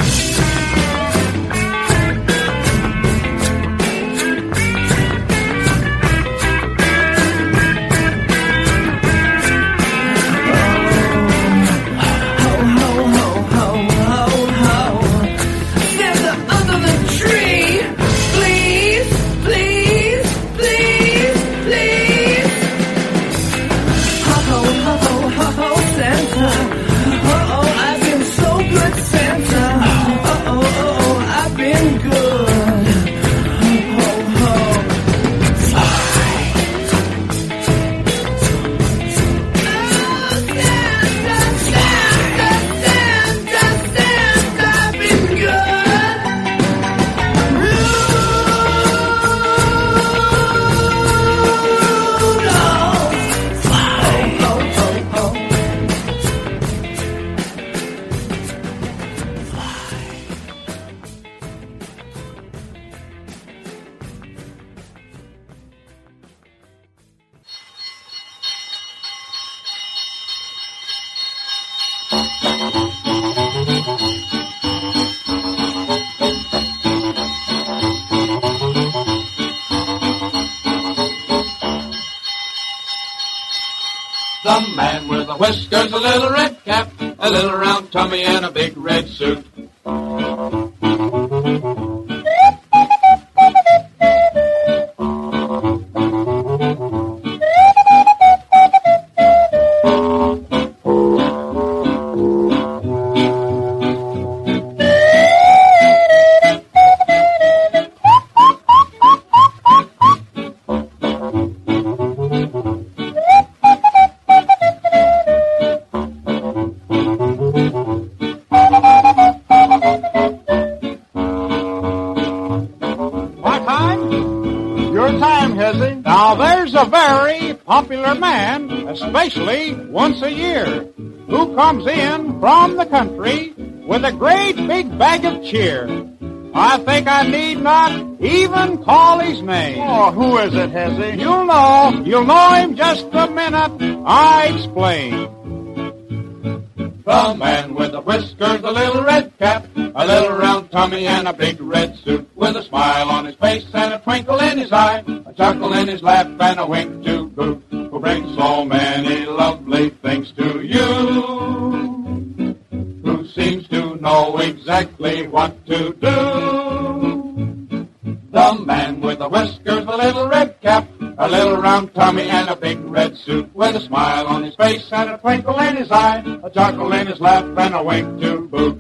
The man with the whiskers, a little red cap, a little round tummy, and a big red suit. Especially once a year, who comes in from the country with a great big bag of cheer. I think I need not even call his name. Oh, who is it, Hezzy? You'll know. You'll know him just the minute I explain. The man with the whiskers, a little red cap, a little round tummy, and a big red suit, with a smile on his face and a twinkle in his eye, a chuckle in his laugh and a wink to boot, who brings so many lovely things to you, who seems to know exactly what to do. The man with the whiskers, a little red cap, a little round tummy, and a big red suit, with a smile on his face and a twinkle in his eye, a chuckle in his laugh and a wink to boot.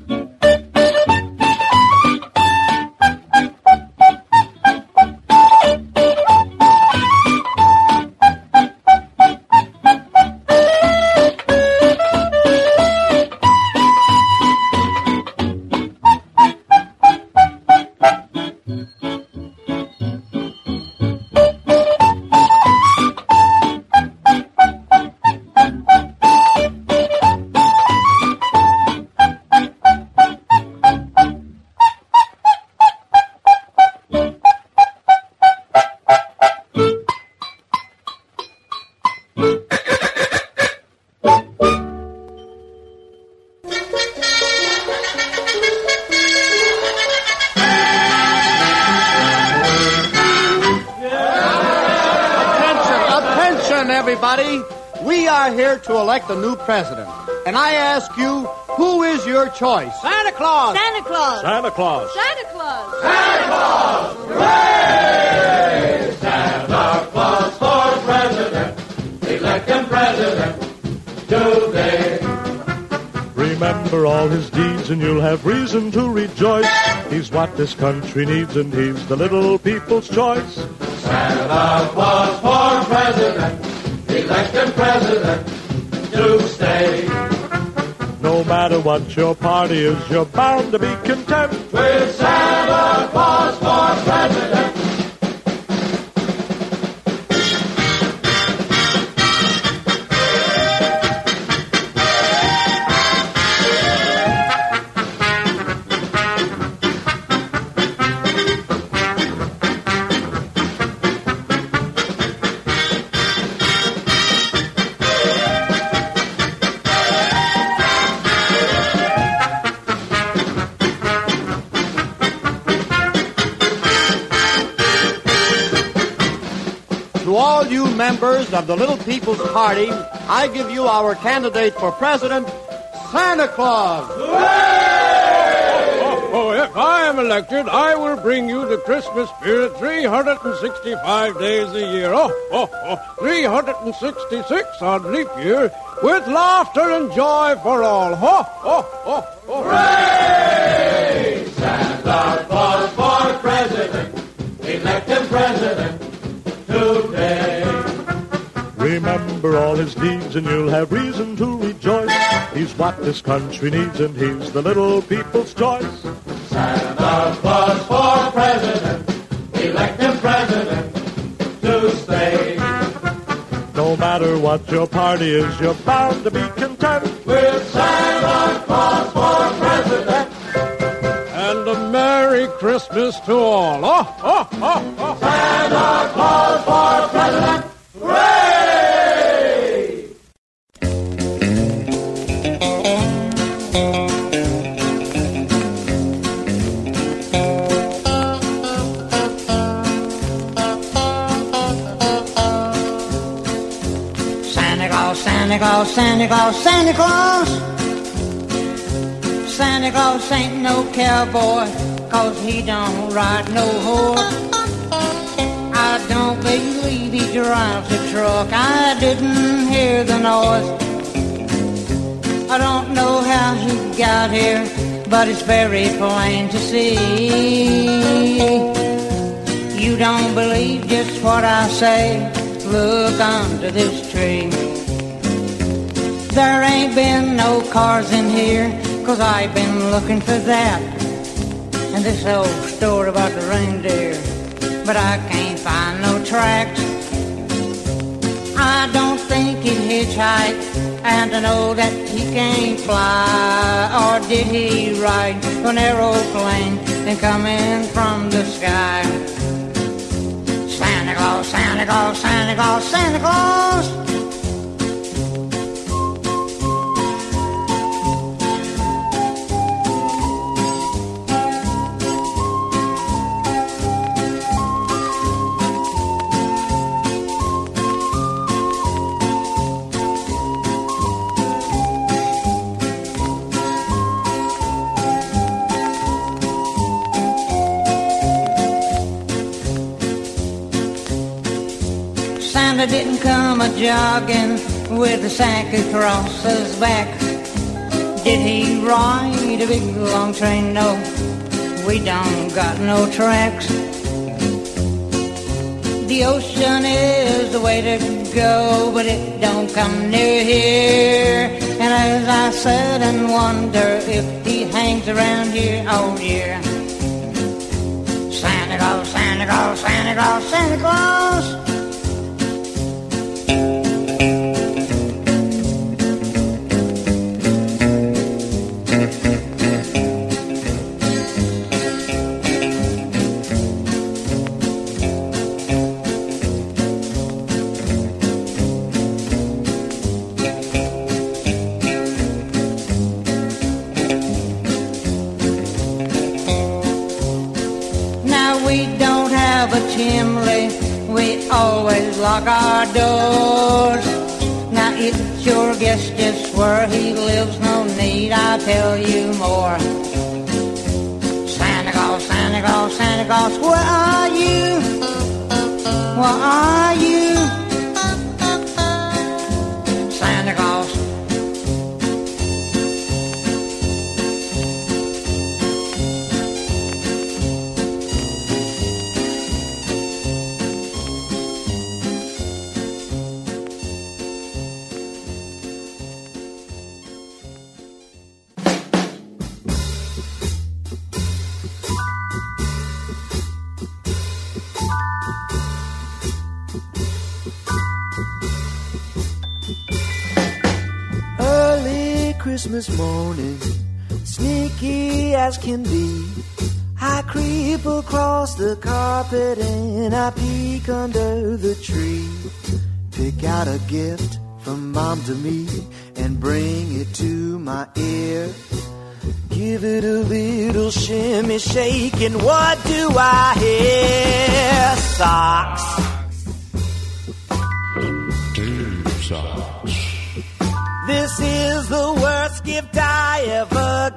We are here to elect a new president. And I ask you, who is your choice? Santa Claus! Santa Claus! Santa Claus! Santa Claus! Santa Claus! Hooray! Santa Remember all his deeds and you'll have reason to rejoice. He's what this country needs and he's the little people's choice. Santa Claus for president, elect him president to stay. No matter what your party is, you're bound to be content with Santa Claus for president. Members of the Little People's Party, I give you our candidate for president, Santa Claus. Oh, oh, if I am elected, I will bring you the Christmas spirit three hundred sixty-five days a year. Oh, oh, oh, three hundred sixty-six on leap year, with laughter and joy for all. Oh, oh, oh, oh. Hooray! Santa Claus for president, elect him president today. Remember all his deeds and you'll have reason to rejoice. He's what this country needs and he's the little people's choice. Santa Claus for president, elect him president to stay. No matter what your party is, you're bound to be content with Santa Claus for president. And a Merry Christmas to all. Oh, oh, oh, oh. Santa Claus for president. Hooray! Santa Claus, Santa Claus, Santa Claus, Santa Claus. Santa Claus ain't no cowboy, 'cause he don't ride no horse. I don't believe he drives a truck, I didn't hear the noise. I don't know how he got here, but it's very plain to see. You don't believe just what I say, look under this tree. There ain't been no cars in here, 'cause I've been looking for that. And this old story about the reindeer, but I can't find no tracks. I don't think he'd hitchhike, and I know that he can't fly. Or did he ride an aeroplane and come in from the sky? Santa Claus, Santa Claus, Santa Claus, Santa Claus. Santa didn't come a-jogging with a sack across his back. Did he ride a big long train? No, we don't got no tracks. The ocean is the way to go, but it don't come near here. And as I sit and wonder if he hangs around here all year. Santa Claus, Santa Claus, Santa Claus, Santa Claus. Chimney, we always lock our doors. Now it's your guess just where he lives, no need I tell you more. Santa Claus, Santa Claus, Santa Claus, where are you? Where are you? Santa Claus. Christmas morning, sneaky as can be, I creep across the carpet and I peek under the tree. Pick out a gift from mom to me and bring it to my ear. Give it a little shimmy shake and what do I hear? Socks. Two socks. This is the worst gift I ever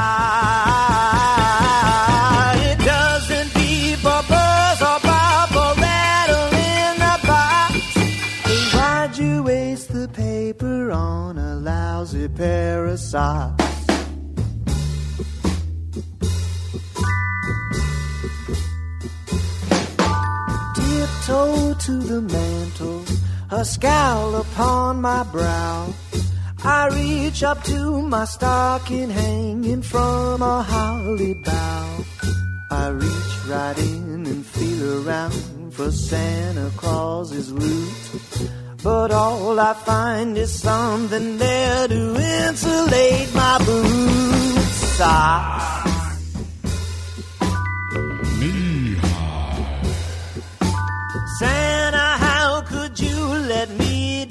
got. It doesn't beep or buzz or pop or rattle in the box. Hey, why'd you waste the paper on a lousy pair of socks? Tiptoe to the mantle, a scowl upon my brow. I reach up to my stocking hanging from a holly bough. I reach right in and feel around for Santa Claus's loot, but all I find is something there to insulate my boots. Socks. Santa, how could you let me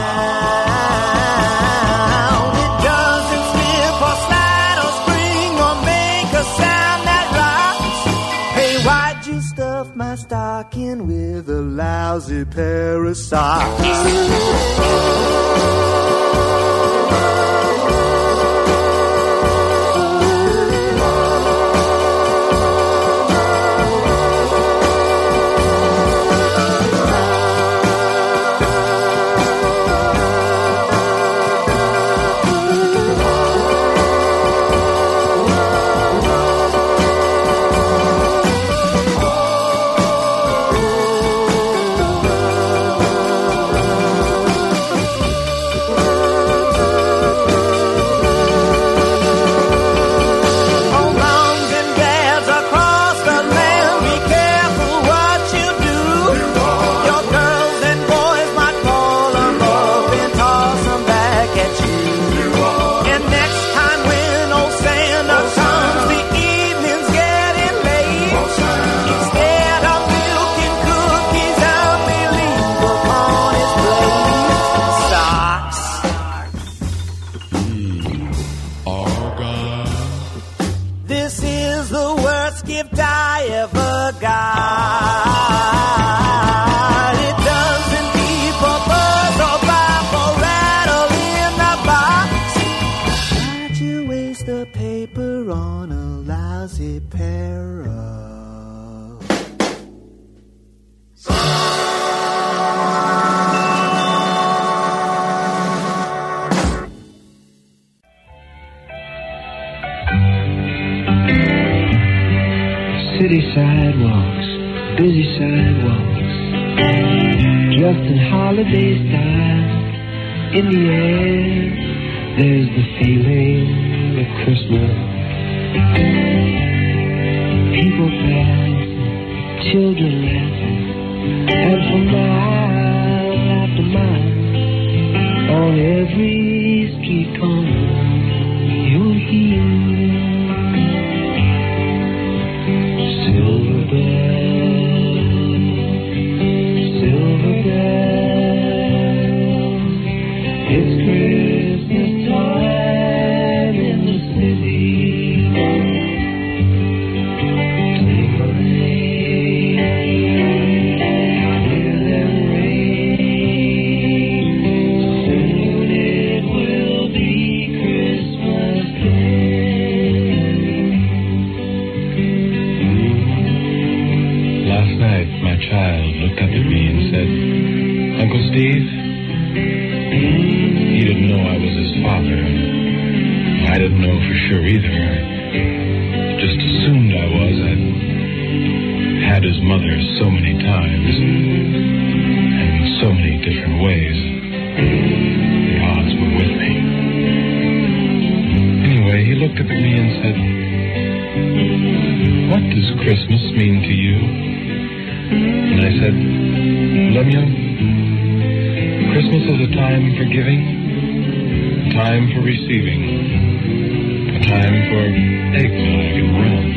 down? It doesn't slip or slide or spring or make a sound that rocks. Hey, why'd you stuff my stocking with a lousy pair of socks? City sidewalks, busy sidewalks, dressed in holiday style. In the air, there's the feeling of Christmas. People pass, children laughing, and for mile after mile, on every street corner, you'll hear silver bells, silver bells. It's Christmas time in the city. Ting-a-ling, hear them ring. Soon it will be Christmas Day. Last night, my child looked up at me and said, "Uncle Steve," he didn't know I was his father. I didn't know for sure either. I just assumed I was. I'd had his mother so many times, and in so many different ways. The odds were with me. Anyway, he looked up at me and said, "What does Christmas mean to you?" And I said, "Lemuel, Christmas is a time for giving, time for receiving. A time for eggnog and rum.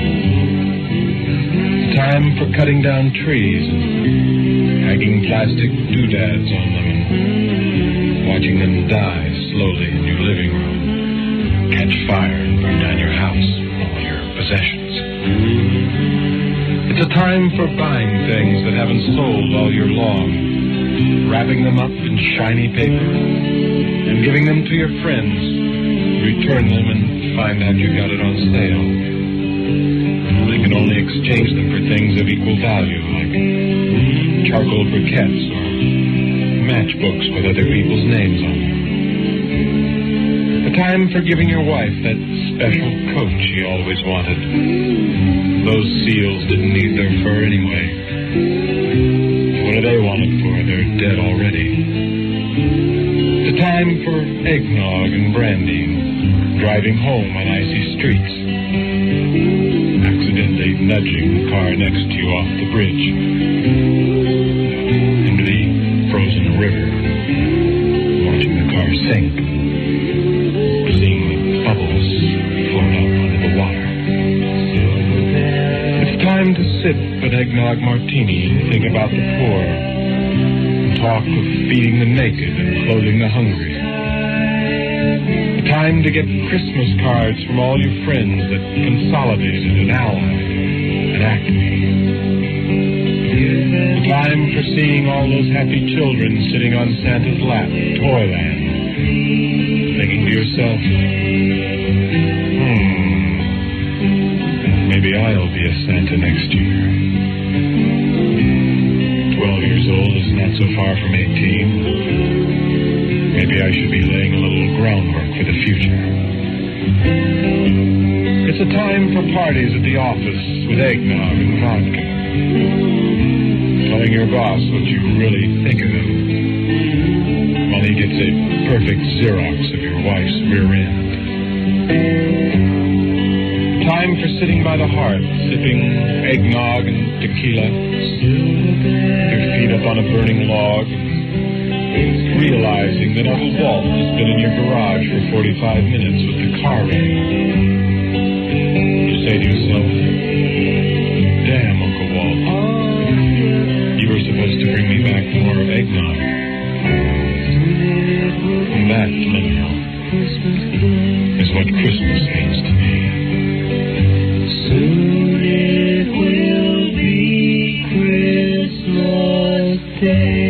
A time for cutting down trees and hanging plastic doodads on them and watching them die slowly in your living room, catch fire and burn down your house and all your possessions. It's a time for buying things that haven't sold all year long, wrapping them up in shiny paper and giving them to your friends. Return them and find out you got it on sale. They can only exchange them for things of equal value, like charcoal briquettes or matchbooks with other people's names on them. A time for giving your wife that special coat she always wanted. Those seals didn't need their fur anyway. What do they want it for? They're dead already. It's a time for eggnog and brandy, driving home on icy streets, accidentally nudging the car next to you off the bridge into the frozen river, watching the car sink, seeing the bubbles float up under the water. It's time to sip an eggnog martini and think about the poor, and talk of feeding the naked and clothing the hungry. Time to get Christmas cards from all your friends at Consolidated and Allied and Acme. The time for seeing all those happy children sitting on Santa's lap at Toyland, thinking to yourself, hmm, maybe I'll be a Santa next year. Twelve years old is not so far from eighteen. Maybe I should be laying a little groundwork for the future. It's a time for parties at the office with eggnog and vodka. Telling your boss what you really think of him while he gets a perfect Xerox of your wife's rear end. Time for sitting by the hearth, sipping eggnog and tequila, with your feet up on a burning log, realizing that Uncle Walt has been in your garage for forty-five minutes with the car running. You say to yourself, damn, Uncle Walt, you were supposed to bring me back more eggnog. And that, Lemuel, is what Christmas means to me. Soon it will be Christmas Day.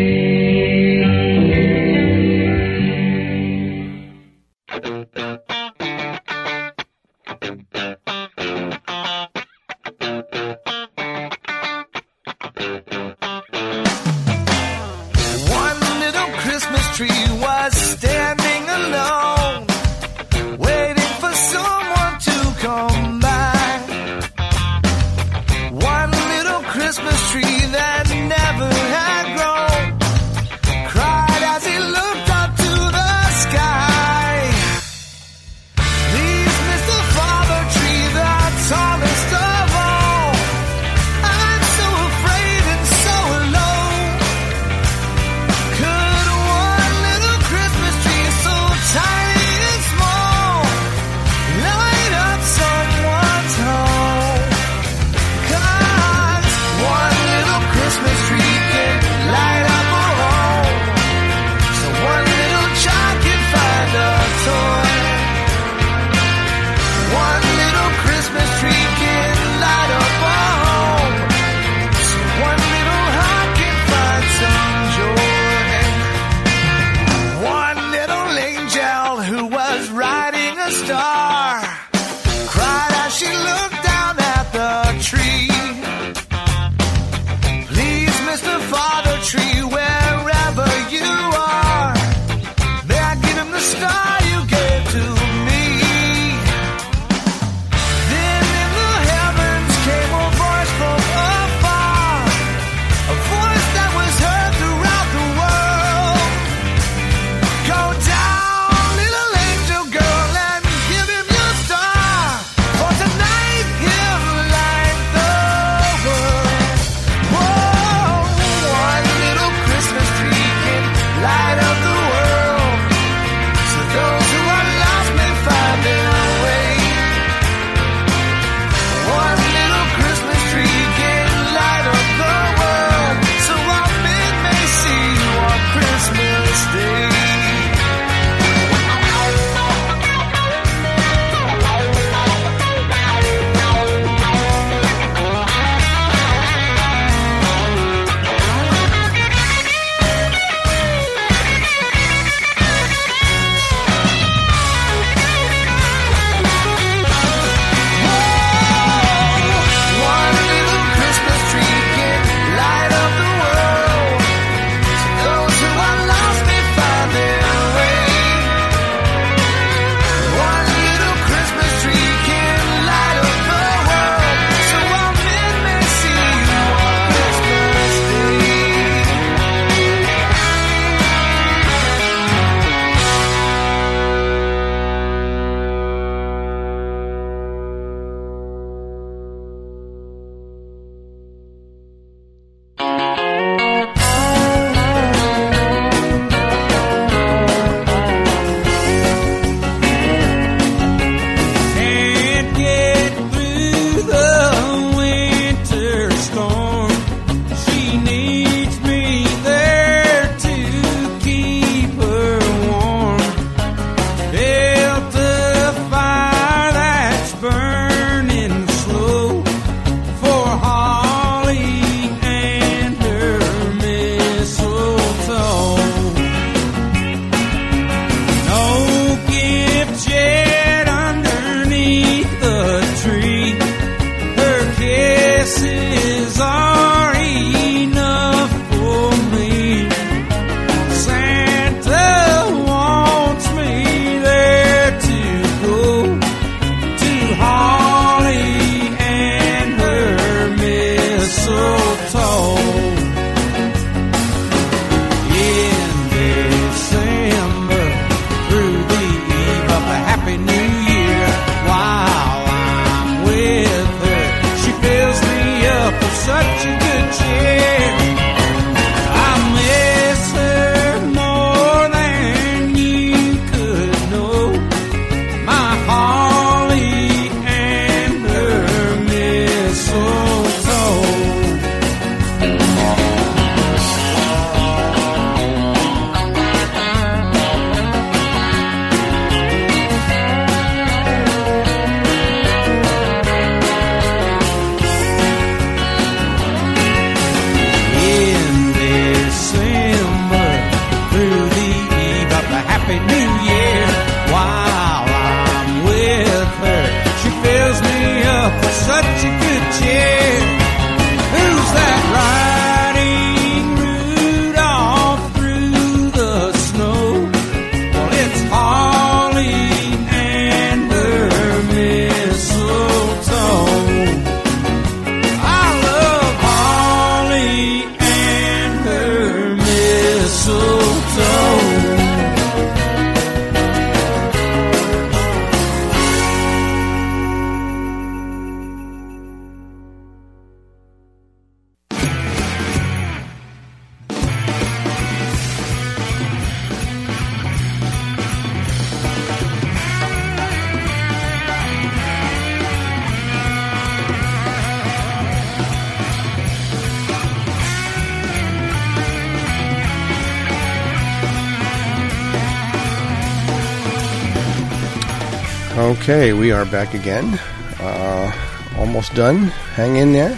Okay, we are back again. Uh, almost done. Hang in there.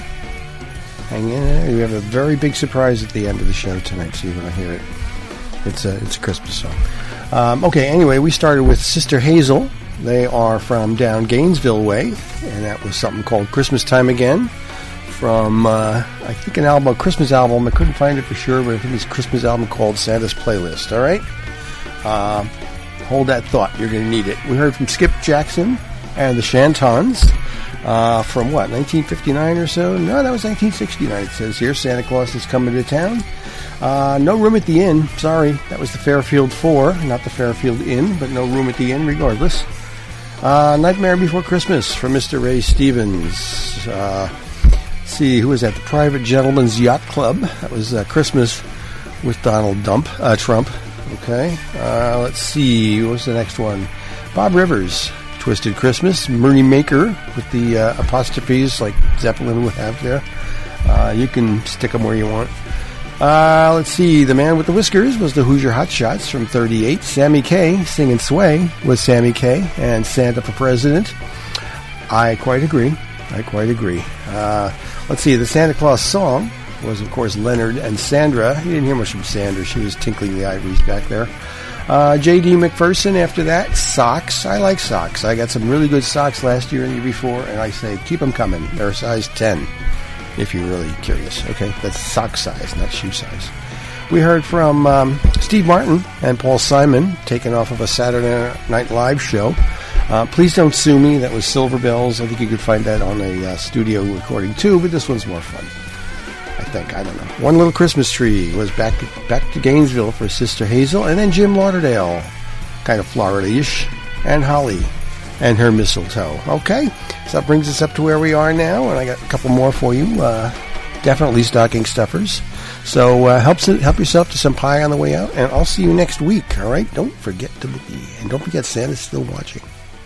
Hang in there. We have a very big surprise at the end of the show tonight, so you're going to hear it. It's a, it's a Christmas song. Um, okay, anyway, we started with Sister Hazel. They are from down Gainesville way, and that was something called Christmas Time Again from, uh, I think, an album, a Christmas album. I couldn't find it for sure, but I think it's a Christmas album called Santa's Playlist, all right? Uh, hold that thought. You're going to need it. We heard from Skip Jackson and the Chantons uh, from, what, nineteen fifty-nine or so? No, that was nineteen sixty-nine, it says here. Santa Claus is coming to town. Uh, no room at the inn. Sorry, that was the Fairfield Four, not the Fairfield Inn, but no room at the inn regardless. Uh, Nightmare Before Christmas from Mister Ray Stevens. Uh, let's see, who was that? The Private Gentleman's Yacht Club. That was uh, Christmas with Donald Dump, uh, Trump. Okay, uh, let's see, what was the next one? Bob Rivers, Twisted Christmas. Murray Maker with the uh, apostrophes like Zeppelin would have there. Uh, you can stick them where you want. Uh, let's see, The Man with the Whiskers was the Hoosier Hotshots from thirty-eight. Sammy Kaye singing Sway was Sammy Kaye and Santa for President. I quite agree. I quite agree. Uh, let's see, the Santa Claus song was, of course, Leonard and Sandra. You didn't hear much from Sandra. She was tinkling the ivories back there. Uh, J D. McPherson after that. Socks. I like socks. I got some really good socks last year and the year before, and I say keep them coming. They're a size ten, if you're really curious. Okay, that's sock size, not shoe size. We heard from um, Steve Martin and Paul Simon, taken off of a Saturday Night Live show. Uh, Please Don't Sue Me. That was Silver Bells. I think you could find that on a uh, studio recording too, but this one's more fun. I think, I don't know. One Little Christmas Tree was back back to Gainesville for Sister Hazel, and then Jim Lauderdale, kind of Florida-ish, and Holly and her mistletoe. Okay, so that brings us up to where we are now, and I got a couple more for you. Uh, definitely stocking stuffers. So uh, help help yourself to some pie on the way out, and I'll see you next week. All right, don't forget to boogie, and don't forget Santa's still watching.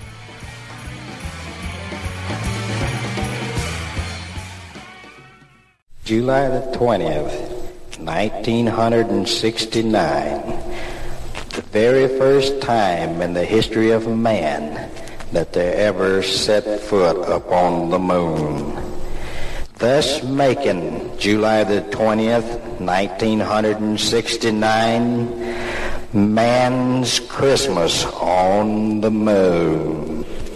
July the twentieth, nineteen sixty-nine, the very first time in the history of man that they ever set foot upon the moon, thus making July the twentieth, nineteen sixty-nine, man's Christmas on the moon.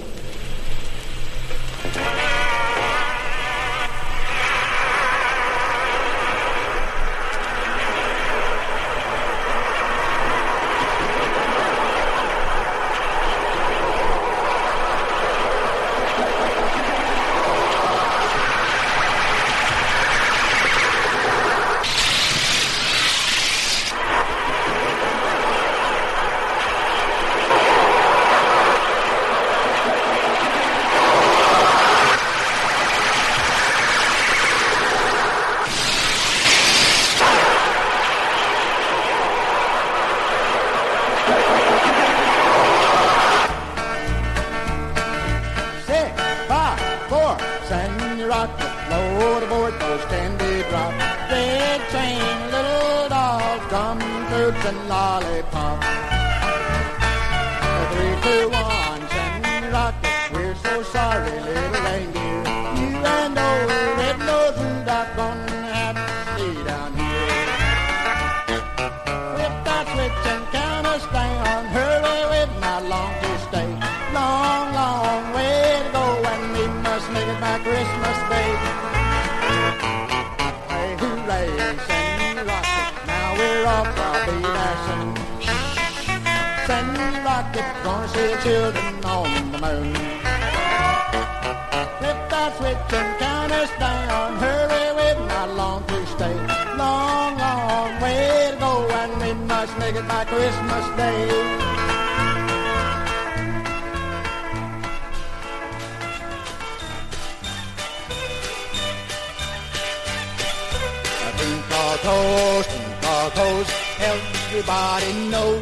Everybody knows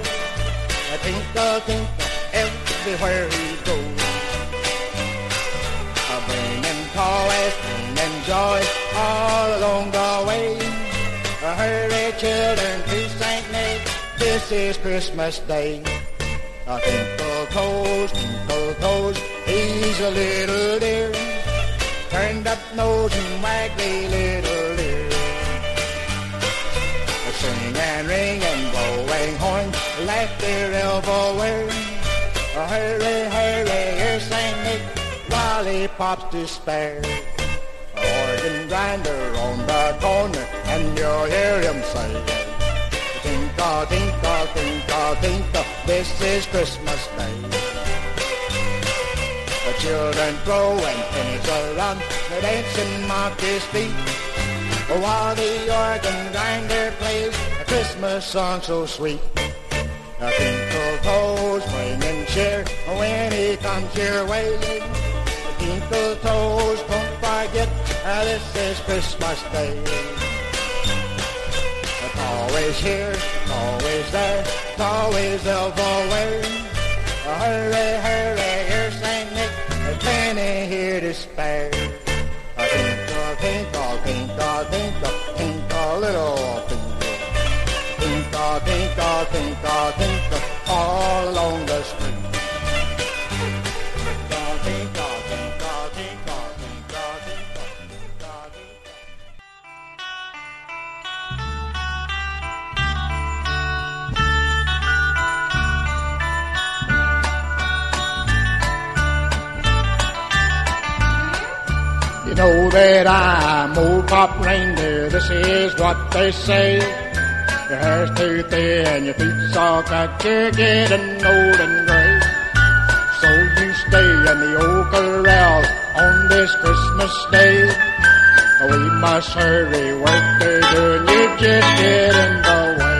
a tinkle, tinkle everywhere he goes. A bringing toys, bringing joy all along the way. A hurry, children, to Saint Nick, this is Christmas Day. A twinkle toes, twinkle toes, he's a little dear. Turned up nose and waggly little ear. Sing and ring and blowing horn, laugh their elbowing. Hurry, hurry, here sang Nick, lollipops to spare. Organ grinder on the corner, and you'll hear him say, tinkle, tinkle, tinkle, tinkle, this is Christmas Day. The children throwing pennies around, the dancing monkeys feet, while the organ grinder plays a Christmas song so sweet. A tinkle toes bringing cheer when he comes your way. Tinkle toes, don't forget, uh, this is Christmas Day. It's always here, it's always there, it's always everywhere. Uh, hurry, hurry, here's Saint Nick, there's plenty here to spare. A tinkle, tinkle, tinkle, tinkle, tinkle, little tinkle. Tinkle, tinkle, tinkle, tinkle, all along the street. Tinkle, tinkle, tinkle, tinkle, tinkle, tinkle, tinkle. You know that I'm old Pop Reindeer, this is what they say. Your hair's too thin, your feet's all cut, you're getting old and gray. So you stay in the old corral on this Christmas Day. We must hurry, work they're doing, you just get in the way.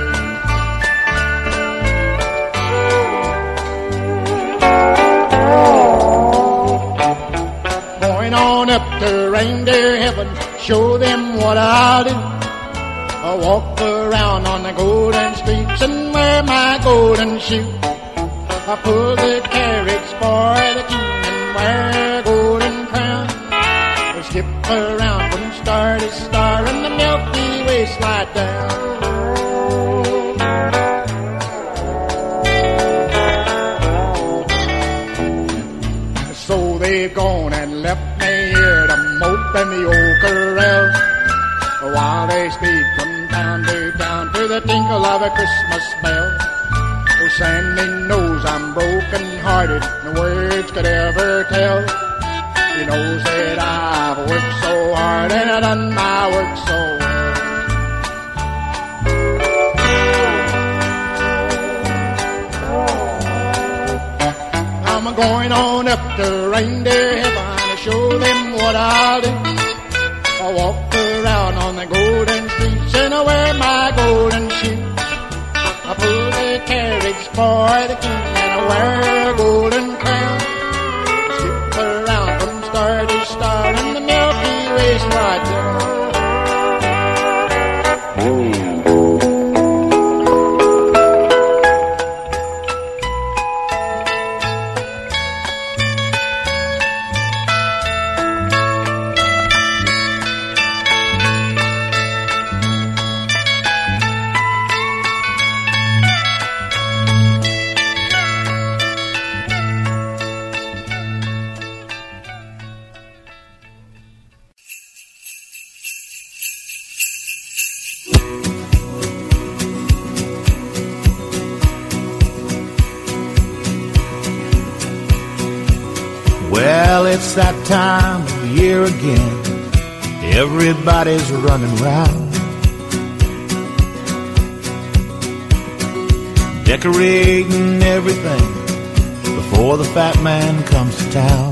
Going on up to reindeer heaven, show them what I'll do. I walk around on the golden streets and wear my golden shoe. I pull the carriage for the king and wear a golden crown. I skip around from star to star and the Milky Way slide down. So they've gone and left me here to mope in the old corral, while they speed from town to town to the tinkle of a Christmas bell. Oh, Sandy knows I'm broken-hearted, no words could ever tell. He knows that I've worked so hard and I've done my work so well. I'm going on up to reindeer heaven to show them what I'll do. I walk around on the golden streets and I wear my golden shoe. I pull the carriage for the king and I wear a golden crown. Skip around from star to star and the Milky Way slide down. Well, it's that time of year again. Everybody's running round, decorating everything before the fat man comes to town.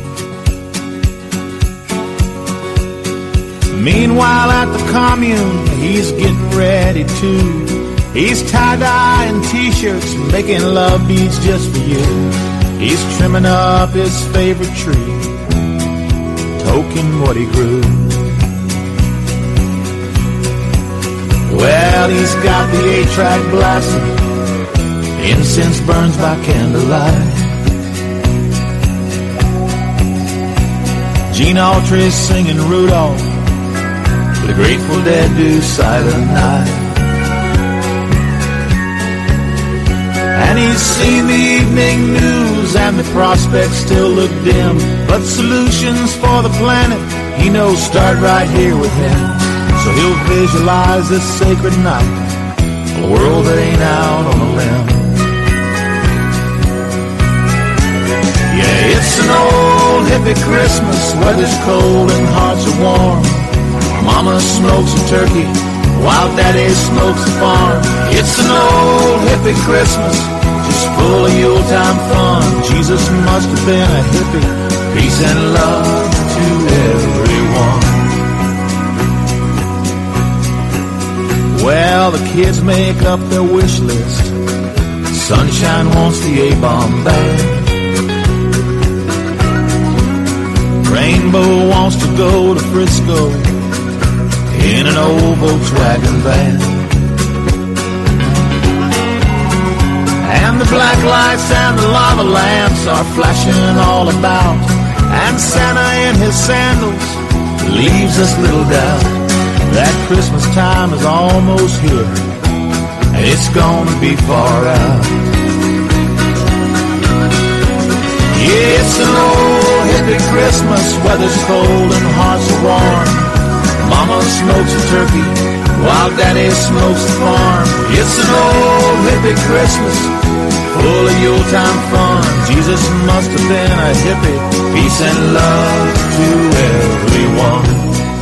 Meanwhile at the commune, he's getting ready too. He's tie-dye and t-shirts, making love beads just for you. He's trimming up his favorite tree, toking what he grew. Well, he's got the eight-track blasting, incense burns by candlelight. Gene Autry's singing Rudolph, the Grateful Dead do Silent Night. And he's seen the evening news and the prospects still look dim, but solutions for the planet he knows start right here with him. So he'll visualize this sacred night, a world that ain't out on a limb. Yeah, it's an old hippie Christmas, weather's cold and hearts are warm. Mama smokes a turkey while Daddy smokes a farm. It's an old hippie Christmas, just full of Yuletime fun. Jesus must have been a hippie, peace and love to everyone. Well, the kids make up their wish list. Sunshine wants the A-bomb band. Rainbow wants to go to Frisco in an old Volkswagen van. And the black lights and the lava lamps are flashing all about, and Santa in his sandals leaves us little doubt that Christmas time is almost here, and it's gonna be far out. Yeah, it's an old hippie Christmas, weather's cold and hearts are warm. Mama smokes a turkey while Daddy smokes the farm. It's an old hippie Christmas, full of Yuletime fun. Jesus must have been a hippie, peace and love to everyone.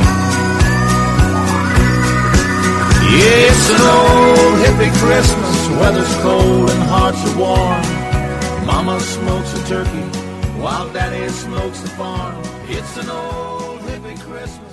Yeah, it's an old hippie Christmas, weather's cold and hearts are warm. Mama smokes a turkey while Daddy smokes the farm. It's an old hippie Christmas.